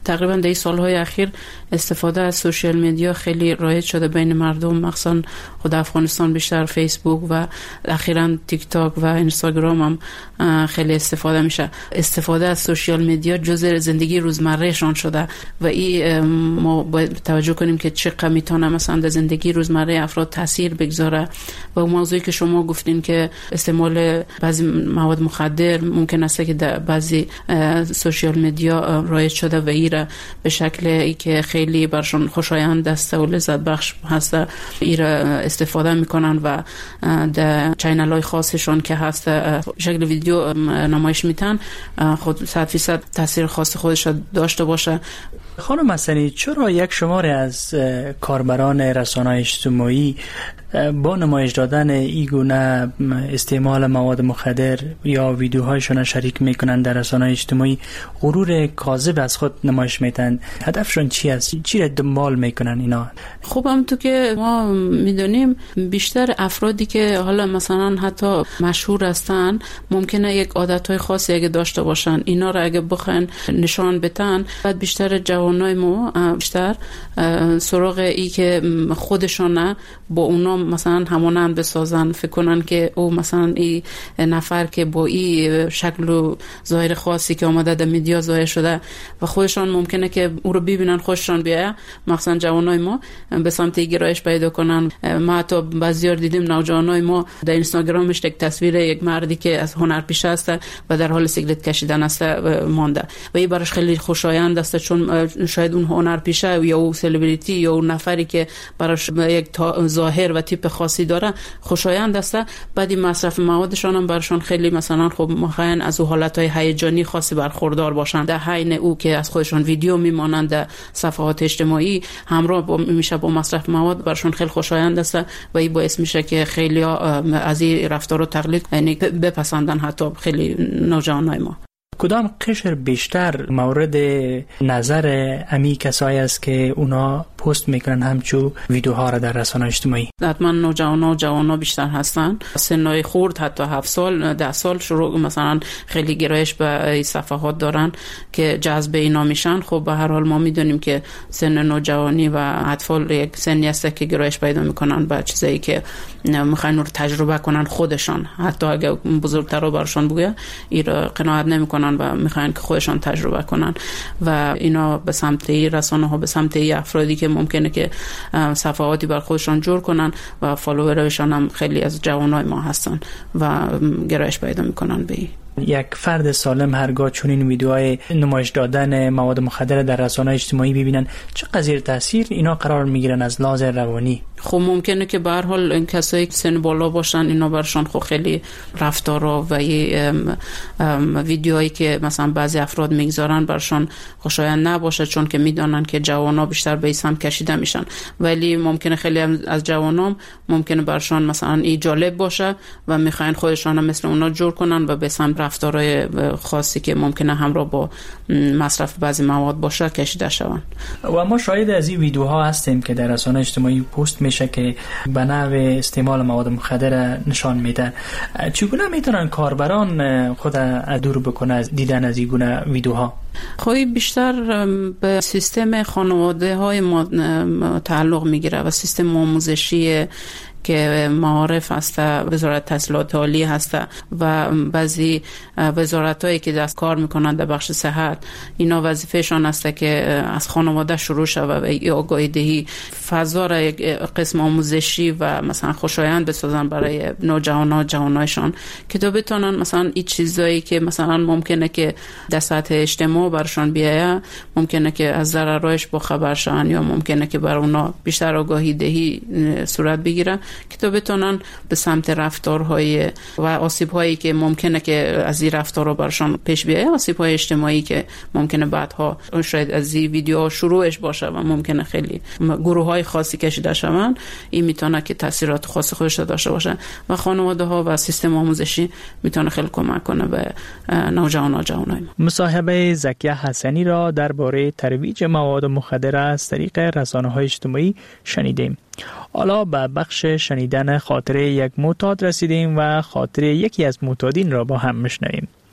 تقریبا در این سالهای اخیر استفاده از سوشال میدیا خیلی رایج شده بین مردم، مخصوصا خود افغانستان بیشتر فیسبوک و اخیراً تیک تاک و اینستاگرام هم خیلی استفاده میشه. استفاده از سوشال میدیا جزء زندگی روزمرهشان شده و این ما باید توجه کنیم که چقدر میتونه مثلا در زندگی روزمره افراد تاثیر بگذاره. و موضوعی که شما گفتین که استعمال بعضی مواد مخدر ممکن است که در بعضی سوشال میدیا رایج شده و ایره به شکلی که خیلی برشون خوشایند است و لذت بخش هست ایره استفاده میکنن و در چینل های خاصشون که هست به شکل ویدیو نمایش میتن خود صد فیصد تاثیر خاص خودش داشته باشه. خانم حسنی، چرا یک شماره از کاربران رسانه‌های اجتماعی با نمایش دادن این گونه استعمال مواد مخدر یا ویدیوهایشون شریک میکنن در رسانه‌های اجتماعی غرور کاذب از خود نمایش میدن؟ هدفشون چی است؟ چی را دنبال میکنن اینا؟ خب همونطور که ما میدونیم بیشتر افرادی که حالا مثلا حتی مشهور هستن ممکنه یک عادتهای خاصی اگه داشته باشن، اینا را اگه بخواین نشان بدن بعد بیشتر جوانای ما بیشتر سراغ ای که خودشون با اونا مثلا همانند بسازن، فکر کنن که او مثلا این نفر که با این شکل و ظاهر خاصی که آمده در میدیا ظاهر شده و خودشان ممکنه که او رو ببینن خوششان بیاید، مثلا جوانای ما به سمت گرایش پیدا کنن. ما حتی بعضیار دیدیم نوجوانای ما در اینستاگرامش یک تصویر یک مردی که از هنرپیشه است و در حال سیگارت کشیدن است مانده و این براش خیلی خوشایند است، چون شاید اون هنرپیشه یا اون سلبریتی یا اون نفری که براش یک ظاهر و تیپ خاصی داره خوشایند است. بعدی مصرف موادشان هم برشون خیلی مثلا خب مخاین از اون حالتهای هیجانی خاصی برخوردار باشن، در حین او که از خودشون ویدیو میمانند در صفحات اجتماعی همراه با میشه با مصرف مواد برشون خیلی خوشایند است و این باعث میشه که خیلی از این رفتار رو تقلید یعنی بپسندن حتی خیلی نوجوانای ما. کدام قشر بیشتر مورد نظر امی کسایی است که اونا پست میکنن همچو ویدیوها را در رسانه‌های اجتماعی؟ حتما نوجوانا و جوانا بیشتر هستن، سنای خورد حتی هفت سال ده سال شروع مثلا خیلی گرایش به صفحات دارن که جذب اینا میشن. خب به هر حال ما میدونیم که سن نوجوانی و اطفال یک سنی است که گرایش پیدا میکنن به چیزایی که میخوان رو تجربه کنن خودشان، حتی اگه بزرگترا برشون بگه این قناعت نمیکنن و میخوان که خودشان تجربه کنن و اینا به سمت رسانه ها به سمت افرادی که ممکنه که صفحاتی بر خودشان جور کنن و فالوورشان هم خیلی از جوانای ما هستن و گرایش پیدا میکنن به این. یک فرد سالم هرگاه چون این ویدیوهای نمایش دادن مواد مخدر در رسانه‌های اجتماعی ببینن چه قضیه تاثیر اینا قرار میگیرن از لحاظ روانی؟ خب ممکنه که به هر حال این کسایی که سن بالا باشن اینا برشان خب خیلی رفتارا و ویدیوهایی که مثلا بعضی افراد میگذارن برشان خوشایند نباشه، چون که میدونن که جوانا بیشتر به سمت کشیده میشن. ولی ممکنه خیلی از جوانام ممکنه برشان مثلا این جالب باشه و میخواین خودشون هم مثل اونا جور کنن و به سمت رفتارهای خاصی که ممکنه همراه با مصرف بعضی مواد باشه کشیده شون. و ما شاهد از این ویدیوها هستیم که در رسانه اجتماعی پست میشه که به نحو استعمال مواد مخدر نشان میدن. چگونه میتونن کاربران خود دور بکنه از دیدن از این گونه ویدیوها؟ خواهی بیشتر به سیستم خانواده های ما تعلق میگیره و سیستم آموزشی که معارف هست، وزارت تحصیلات عالی هست و بعضی وزارتایی که دست کار میکنند در بخش صحت، اینا وظیفهشان است که از خانواده شروع شود و آگاهی دهی فضا را یک قسم آموزشی و مثلا خوشایند بسازن برای نوجوانا جوانایشان که تو بتونن مثلا این چیزایی که مثلا ممکنه که در سطح اجتماع برشان بیایه ممکنه که از ضررش با خبر شن یا ممکنه که بر اونا بیشتر آگاهی دهی صورت بگیره که تو بتونن به سمت رفتارهای و آسیب‌هایی که ممکنه که از این رفتارها برشان پیش بیاید، آسیب‌های اجتماعی که ممکنه بعدها شاید از این ویدیو شروعش باشه و ممکنه خیلی گروه‌های خاصی کشیده شون، این میتونه که تاثیرات خاص خودش داشته باشه و خانواده‌ها و سیستم آموزشی میتونه خیلی کمک کنه به نوجوانان و جوانای ما. مصاحبه زکیه حسنی را درباره ترویج مواد مخدر از طریق رسانه‌های اجتماعی شنیدیم. حالا به بخش شنیدن خاطره یک معتاد رسیدیم و خاطره یکی از معتادین را با هم میشنویم.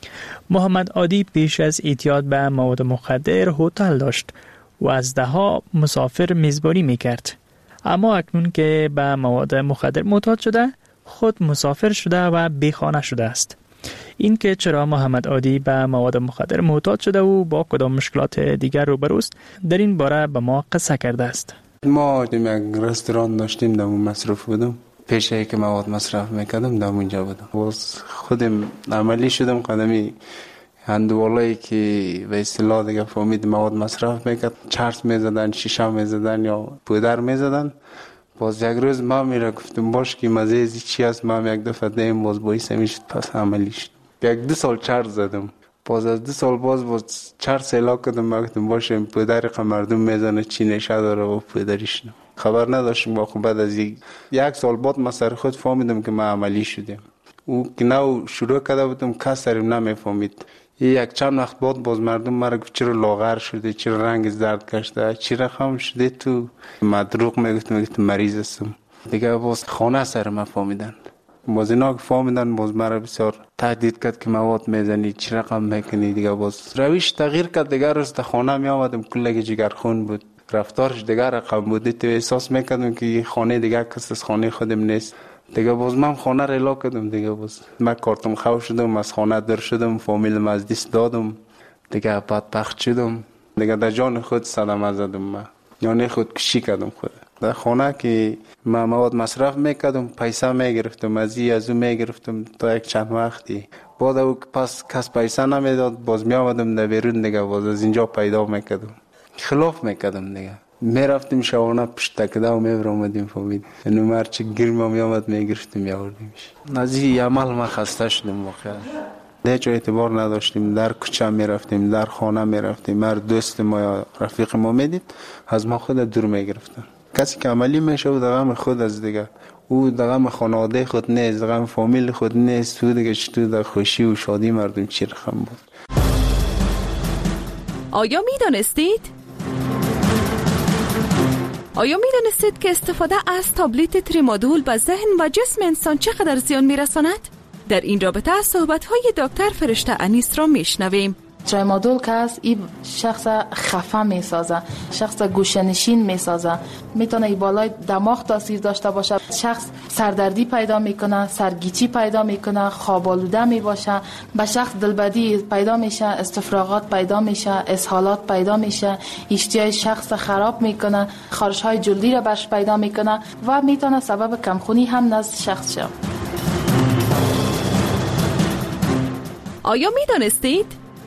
محمد عادی پیش از اعتیاد به مواد مخدر هتل داشت و از دهها مسافر میزبانی میکرد. اما اکنون که به مواد مخدر معتاد شده، خود مسافر شده و بیخانه شده است. این که چرا محمد عادی به مواد مخدر معتاد شده و با کدام مشکلات دیگر روبروست، در این باره به ما قصه کرده است. ما یک رستوران داشتیم، در اون مصرف بودم. پیشه که مواد مصرف میکردم در اونجا بودم. باز خودم عملی شدم، قدمی هندوالایی که به اصطلاح دیگه فهمید مواد مصرف میکرد، چرس میزدن، شیشه میزدن یا پودر میزدن. باز یک روز ما میره گفتم باش که مزه ازی چی است، ما یک دفعه دیم باز بایسته میشد، پس عملی شد. یک دو سال چرس زدم. باز از دو سال باز باز چرس اعلا کردم، ما گفتم باشه پودر که مردم میزنه چی نشه داره و پودریش نه. خبر نداشتم. با بعد از یک, یک سال بعد ما سر خود فهمیدم که ما عملی شدیم. او که نو شروع کرده بودم کس سرم نمیفهمید. یک چند وقت بعد باز مردم مرا گفت چرا لاغر شده، چرا رنگ زرد کشیده، چرا خم شده، تو مدروغ میگفتم میگفتم مریض هستم. دیگه باز خانه سر ما فهمیدن. باز اینا که فهمیدن باز مرا بسیار تهدید کرد که مواد میزنی، چی رقم میکنی. دیگه باز رویش تغییر کرد. دیگه روز تا خانه می آمدم کلگی جگرخون بود، رفتارش دیگه رقم بود. تو احساس میکردم که خانه دیگه کس از خانه خودم نیست. دیگه باز من خانه را اعلا کردم. دیگه باز من کارتم خو شدم، از خانه در شدم، فامیلم از دست دادم. دیگه بدبخت شدم. دیگه در جان خود صدمه زدم. من جان خود کشی کردم. خود در خانه که من مواد مصرف میکردم، پیسه میگرفتم، از این از اون میگرفتم تا یک چند وقتی. بعد او پس کس پیسه نمیداد، باز می آمدم در بیرون. دیگه باز از اینجا پیدا میکردم، خلاف میکردم. دیگه میرفتیم شوانه پشتکده و میبر آمدیم فامید. اینو مرچه گرم می آمد میگرفتیم یاوردیمش. از این عمل ما خسته شدیم واقعا. هیچ اعتبار نداشتیم. در کوچه میرفتیم، در خانه میرفتیم، هر دوست ما یا رفیق ما میدید از ما خود دور میگرفتن. کسی که عملی میشه و در غم خود از دیگه، او در غم خانواده خود نیست، در غم فامیل خود نیست. تو دیگه چطور در خوشی و شادی مردم چی رقم بود. آیا میدانستید؟ آیا میدانستید که استفاده از تابلت تریمادول به ذهن و جسم انسان چقدر زیان میرساند؟ در این رابطه صحبت‌های دکتر فرشته انیس را میشنویم. تریمادول که از این شخص خفه میسازه، شخص گوشه‌نشین میسازه، میتونه ای بالای دماغ تاثیر داشته باشه. شخص سردردی پیدا میکنه، سرگیچی پیدا میکنه، خواب آلوده میباشه، به شخص دلبدی پیدا میشه، استفراغات پیدا میشه، اسهالات پیدا میشه، اشتهای شخص خراب میکنه، خارش های جلدی را برش پیدا میکنه و میتونه سبب کمخونی هم نزد شخص شه. آیا میدانستید؟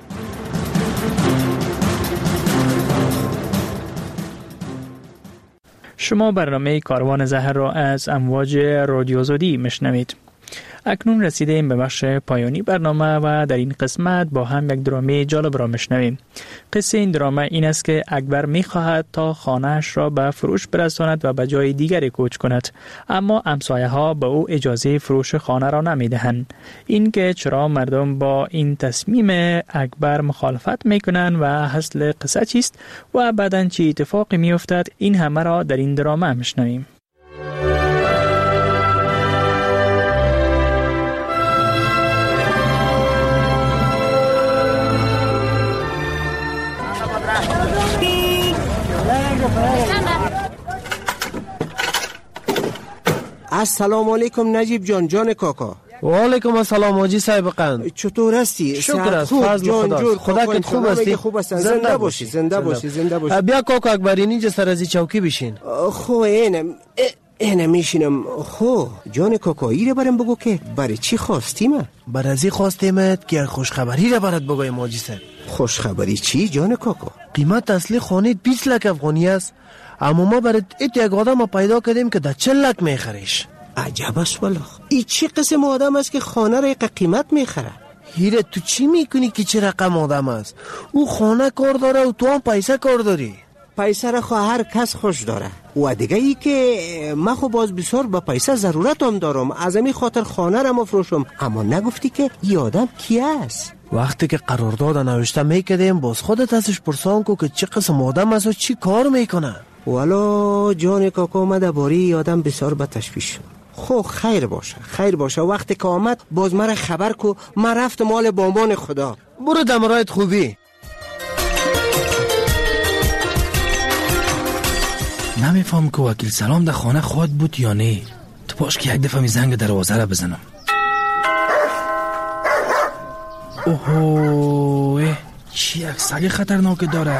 شما برنامه کاروان زهر را از امواج رادیو آزادی میشنوید. اکنون رسیدیم به بخش پایانی برنامه و در این قسمت با هم یک درامه جالب را میشنویم. قصه این درامه این است که اکبر میخواهد تا خانه‌اش را به فروش برساند و به جای دیگری کوچ کند، اما همسایه ها به او اجازه فروش خانه را نمیدهند. این که چرا مردم با این تصمیم اکبر مخالفت میکنند و اصل قصه چیست و بعداً چه اتفاقی میافتد، این همه را در این درامه میشنویم. السلام علیکم نجیب جان، جان کاکا. و علیکم السلام حاجی صاحب قند. چطور هستی؟ شکر است، فضل خدا. خدا که خوب هستی. زنده باشی، زنده باشی، زنده باشی. بیا کاکا اکبر اینجا سر از چوکی بشین. خو اینم اینم میشینم. خو جان کاکا ایره برام بگو که برای چی خواستیم؟ برای ازی خواستیمت که خوش خبری را برات بگویم حاجی صاحب. خوش خبری چی جان کاکا؟ قیمت اصلی خانه بیست لک افغانی است، اما ما برای ایت یک آدم پیدا کردیم که در چل لک میخریش. عجب است والله. این چی قسم آدم است که خانه را یک قیمت میخره؟ هیره تو چی میکنی که چه رقم آدم است؟ او خانه کار داره و تو هم پیسه کار داری. پیسه را خو هر کس خوش داره و دیگه ای که من خو باز بسیار با پیسه ضرورت هم دارم، از همین خاطر خانه را مفروشم. اما نگفتی که این آدم کی است؟ وقتی که قرارداد نوشته میکردیم باز خودت ازش پرسان کو که چه قسم آدم است و چی کار میکنه. والا جان کاکا من درباره آدم بسیار به تشویش شدم. خو خیر باشه خیر باشه، وقتی که آمد باز مرا خبر کو، ما رفت مال بامان خدا. برو دمرایت خوبی. نمیفهم که وکیل سلام در خانه خود بود یا نه. تو باش که یک دفعه می زنگ دروازه را بزنم. اوه چی یک سگ خطرناک داره.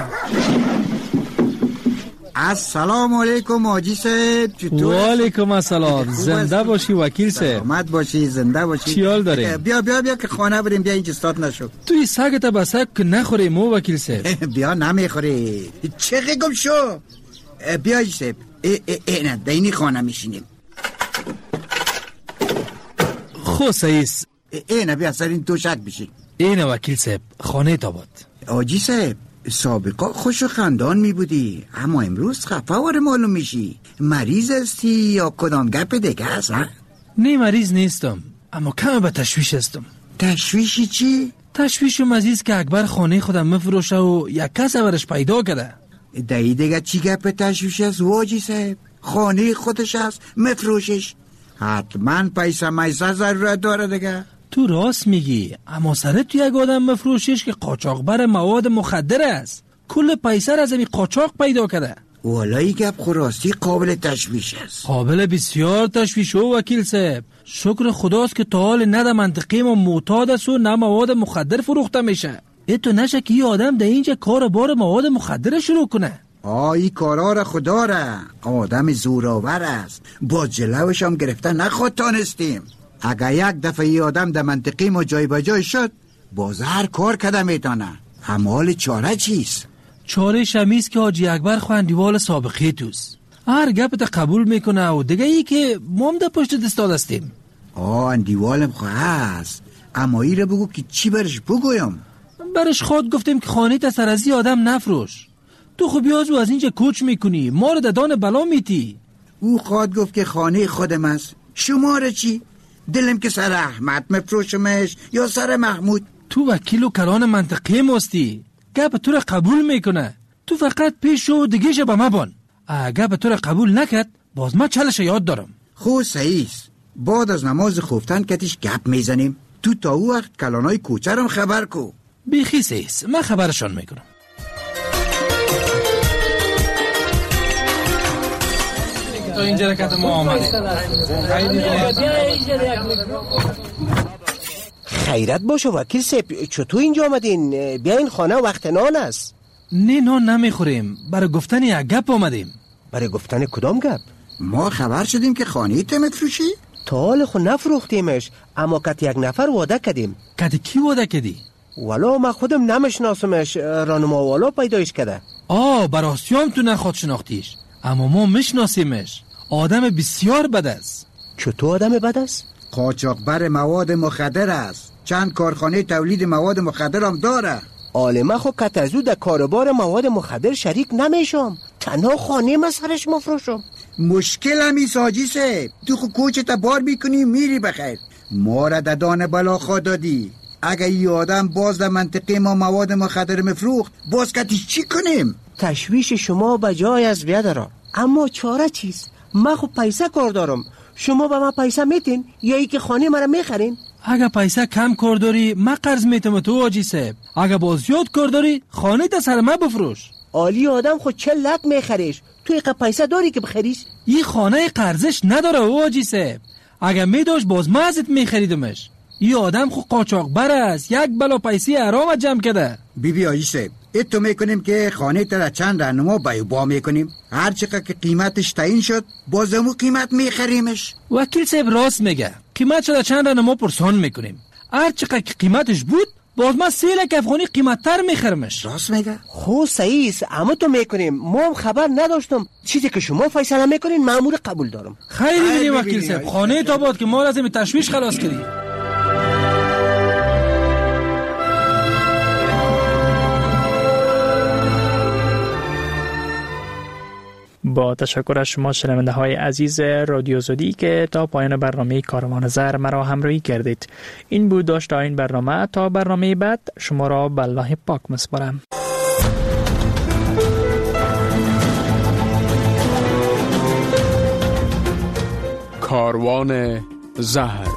السلام علیکم حاجی صاحب، چطور؟ و علیکم السلام. زنده باشی وکیل صاحب. سلامت باشی، زنده باشی. چی حال داری؟ بیا بیا بیا که خانه بریم، بیا اینجا استاد نشو. توی سگت به سگ که نخوری مو وکیل صاحب. بیا نمیخوری. چه گم شو. بیا حاجی صاحب، نه دینی خانه میشینیم. خو سیس اینه بیا سر این توشک بشی. اینه وکیل صاحب خانه تا بود. حاجی صاحب سابقا خوش و خندان می بودی، اما امروز خفه واره معلوم میشی. مریض هستی یا کدام گپ دیگه هست؟ نه مریض نیستم، اما کم به تشویش هستم. تشویشی چی؟ تشویشم عزیز که اکبر خانه خودم مفروشه و یک کس برش پیدا کرده. دایی دیگه چی گپ تشویش هست واجی صاحب؟ خانه خودش هست مفروشش، حتما پیسه میسه ضرورت داره دیگه. تو راست میگی، اما سره تو یک آدم مفروشش که قاچاقبر مواد مخدر است. کل پیسه را از این قاچاق پیدا کرده. والایی گپ خراستی قابل تشویش است. قابل بسیار تشویش و وکیل صاحب. شکر خداست که تا حال نه در منطقه ما معتاد است و نه مواد مخدر فروخته میشه. ای تو نشه که یه آدم در اینجا کار بار مواد مخدر شروع کنه. آه ای کارا را خدا را، آدم زوراور است، با جلوش هم گرفته نخواد تانستیم. اگر یک دفعه ای آدم در منطقه ما جای بجای شد باز هر کار کده میتانه. اما حال چاره چیست؟ چاره شمیست که حاجی اکبر خو اندیوال سابقه توست. هر گپ تا قبول میکنه و دیگه ای که مام در پشت دستاد هستیم. آه اندیوالم خو هست، اما ای را بگو که چی برش بگویم؟ برش خود گفتیم که خانه تا سر از آدم نفروش. تو خو بیازو از اینجا کوچ میکنی، ما رو ددان بلا میتی. او خود گفت که خانه خودم است، شما را چی؟ دلم که سر احمد مفروشمش یا سر محمود. تو وکیل و کران منطقه مستی، گپ تو را قبول میکنه. تو فقط پیش شو دیگه به ما بان. اگه به تو را قبول نکد باز ما چلش یاد دارم. خو سعیست، بعد از نماز خفتن کتیش گپ میزنیم. تو تا او وقت کلانای کوچرم خبر کو. بیخی سعیست، من خبرشان میکنم. تو اینجا رکت ما آمدیم. خیرت باشه وکیل صاحب، چطور اینجا آمدین؟ بیاین خانه وقت نان است. نه نان نمیخوریم، برای گفتن یک گپ آمدیم. برای گفتن کدام گپ؟ ما خبر شدیم که خانه ته مفروشی؟ تا حال خو نفروختیمش، اما کت یک نفر وعده کردیم. کت کی وعده کردی؟ والا ما خودم نمیشناسمش، رانما والا پیدایش کرده. آه براستیام تو نخواد شناختیش، اما ما میشناسیمش. آدم بسیار بد است. چطور آدم بد است؟ قاچاقبر مواد مخدر است، چند کارخانه تولید مواد مخدر هم داره. عالمه خو کتازو در کاربار مواد مخدر شریک نمیشم، تنها خانه مسخرش مفروشم. مشکل همی ساجی صاحب، تو خو کوچه بار میکنی میری بخیر. ما را ددان بلا خوا دادی. اگه ای آدم باز در منطقه ما مواد مخدر مفروخت باز کتیش چی کنیم؟ تشویش شما بجای از بیادرا، اما چاره چیست؟ من خو پیسه کار دارم، شما به من پیسه میتین یا ای که خانه مرا میخرین؟ اگه پیسه کم کار داری من قرض میتم تو حاجی صاحب. اگه باز زیاد کار داری خانه تا سر من بفروش. عالی آدم خود چه لک میخریش، تو ایقا پیسه داری که بخریش؟ این خانه قرضش نداره حاجی صاحب. اگه میداشت باز من ازت میخریدمش. این آدم خود قاچاقبر است، یک بلا پیسی حرام جمع کرده. بی بی حاجی صاحب، اتو میکنیم که خانه تا چند رهنما بیوبا میکنیم، هر چقدر که قیمتش تعیین شد بازمو قیمت میخریمش. وکیل صاحب راست میگه، قیمت شده چند رهنما پرسان میکنیم، هر چقدر که قیمتش بود باز ما سه لک افغانی قیمت تر میخرمش. راست میگه. خو صحیح، اما تو میکنیم، ما هم خبر نداشتم. چیزی که شما فیصله میکنین مأمور قبول دارم. خیلی بینی وکیل صاحب، خانه تا بود که ما لازم تشویش خلاص کردی. با تشکر از شما شنونده های عزیز رادیو زودی که تا پایان برنامه کاروان زر مرا همراهی کردید. این بود داشته این برنامه. تا برنامه بعد شما را به الله پاک میسپارم. کاروان زهر.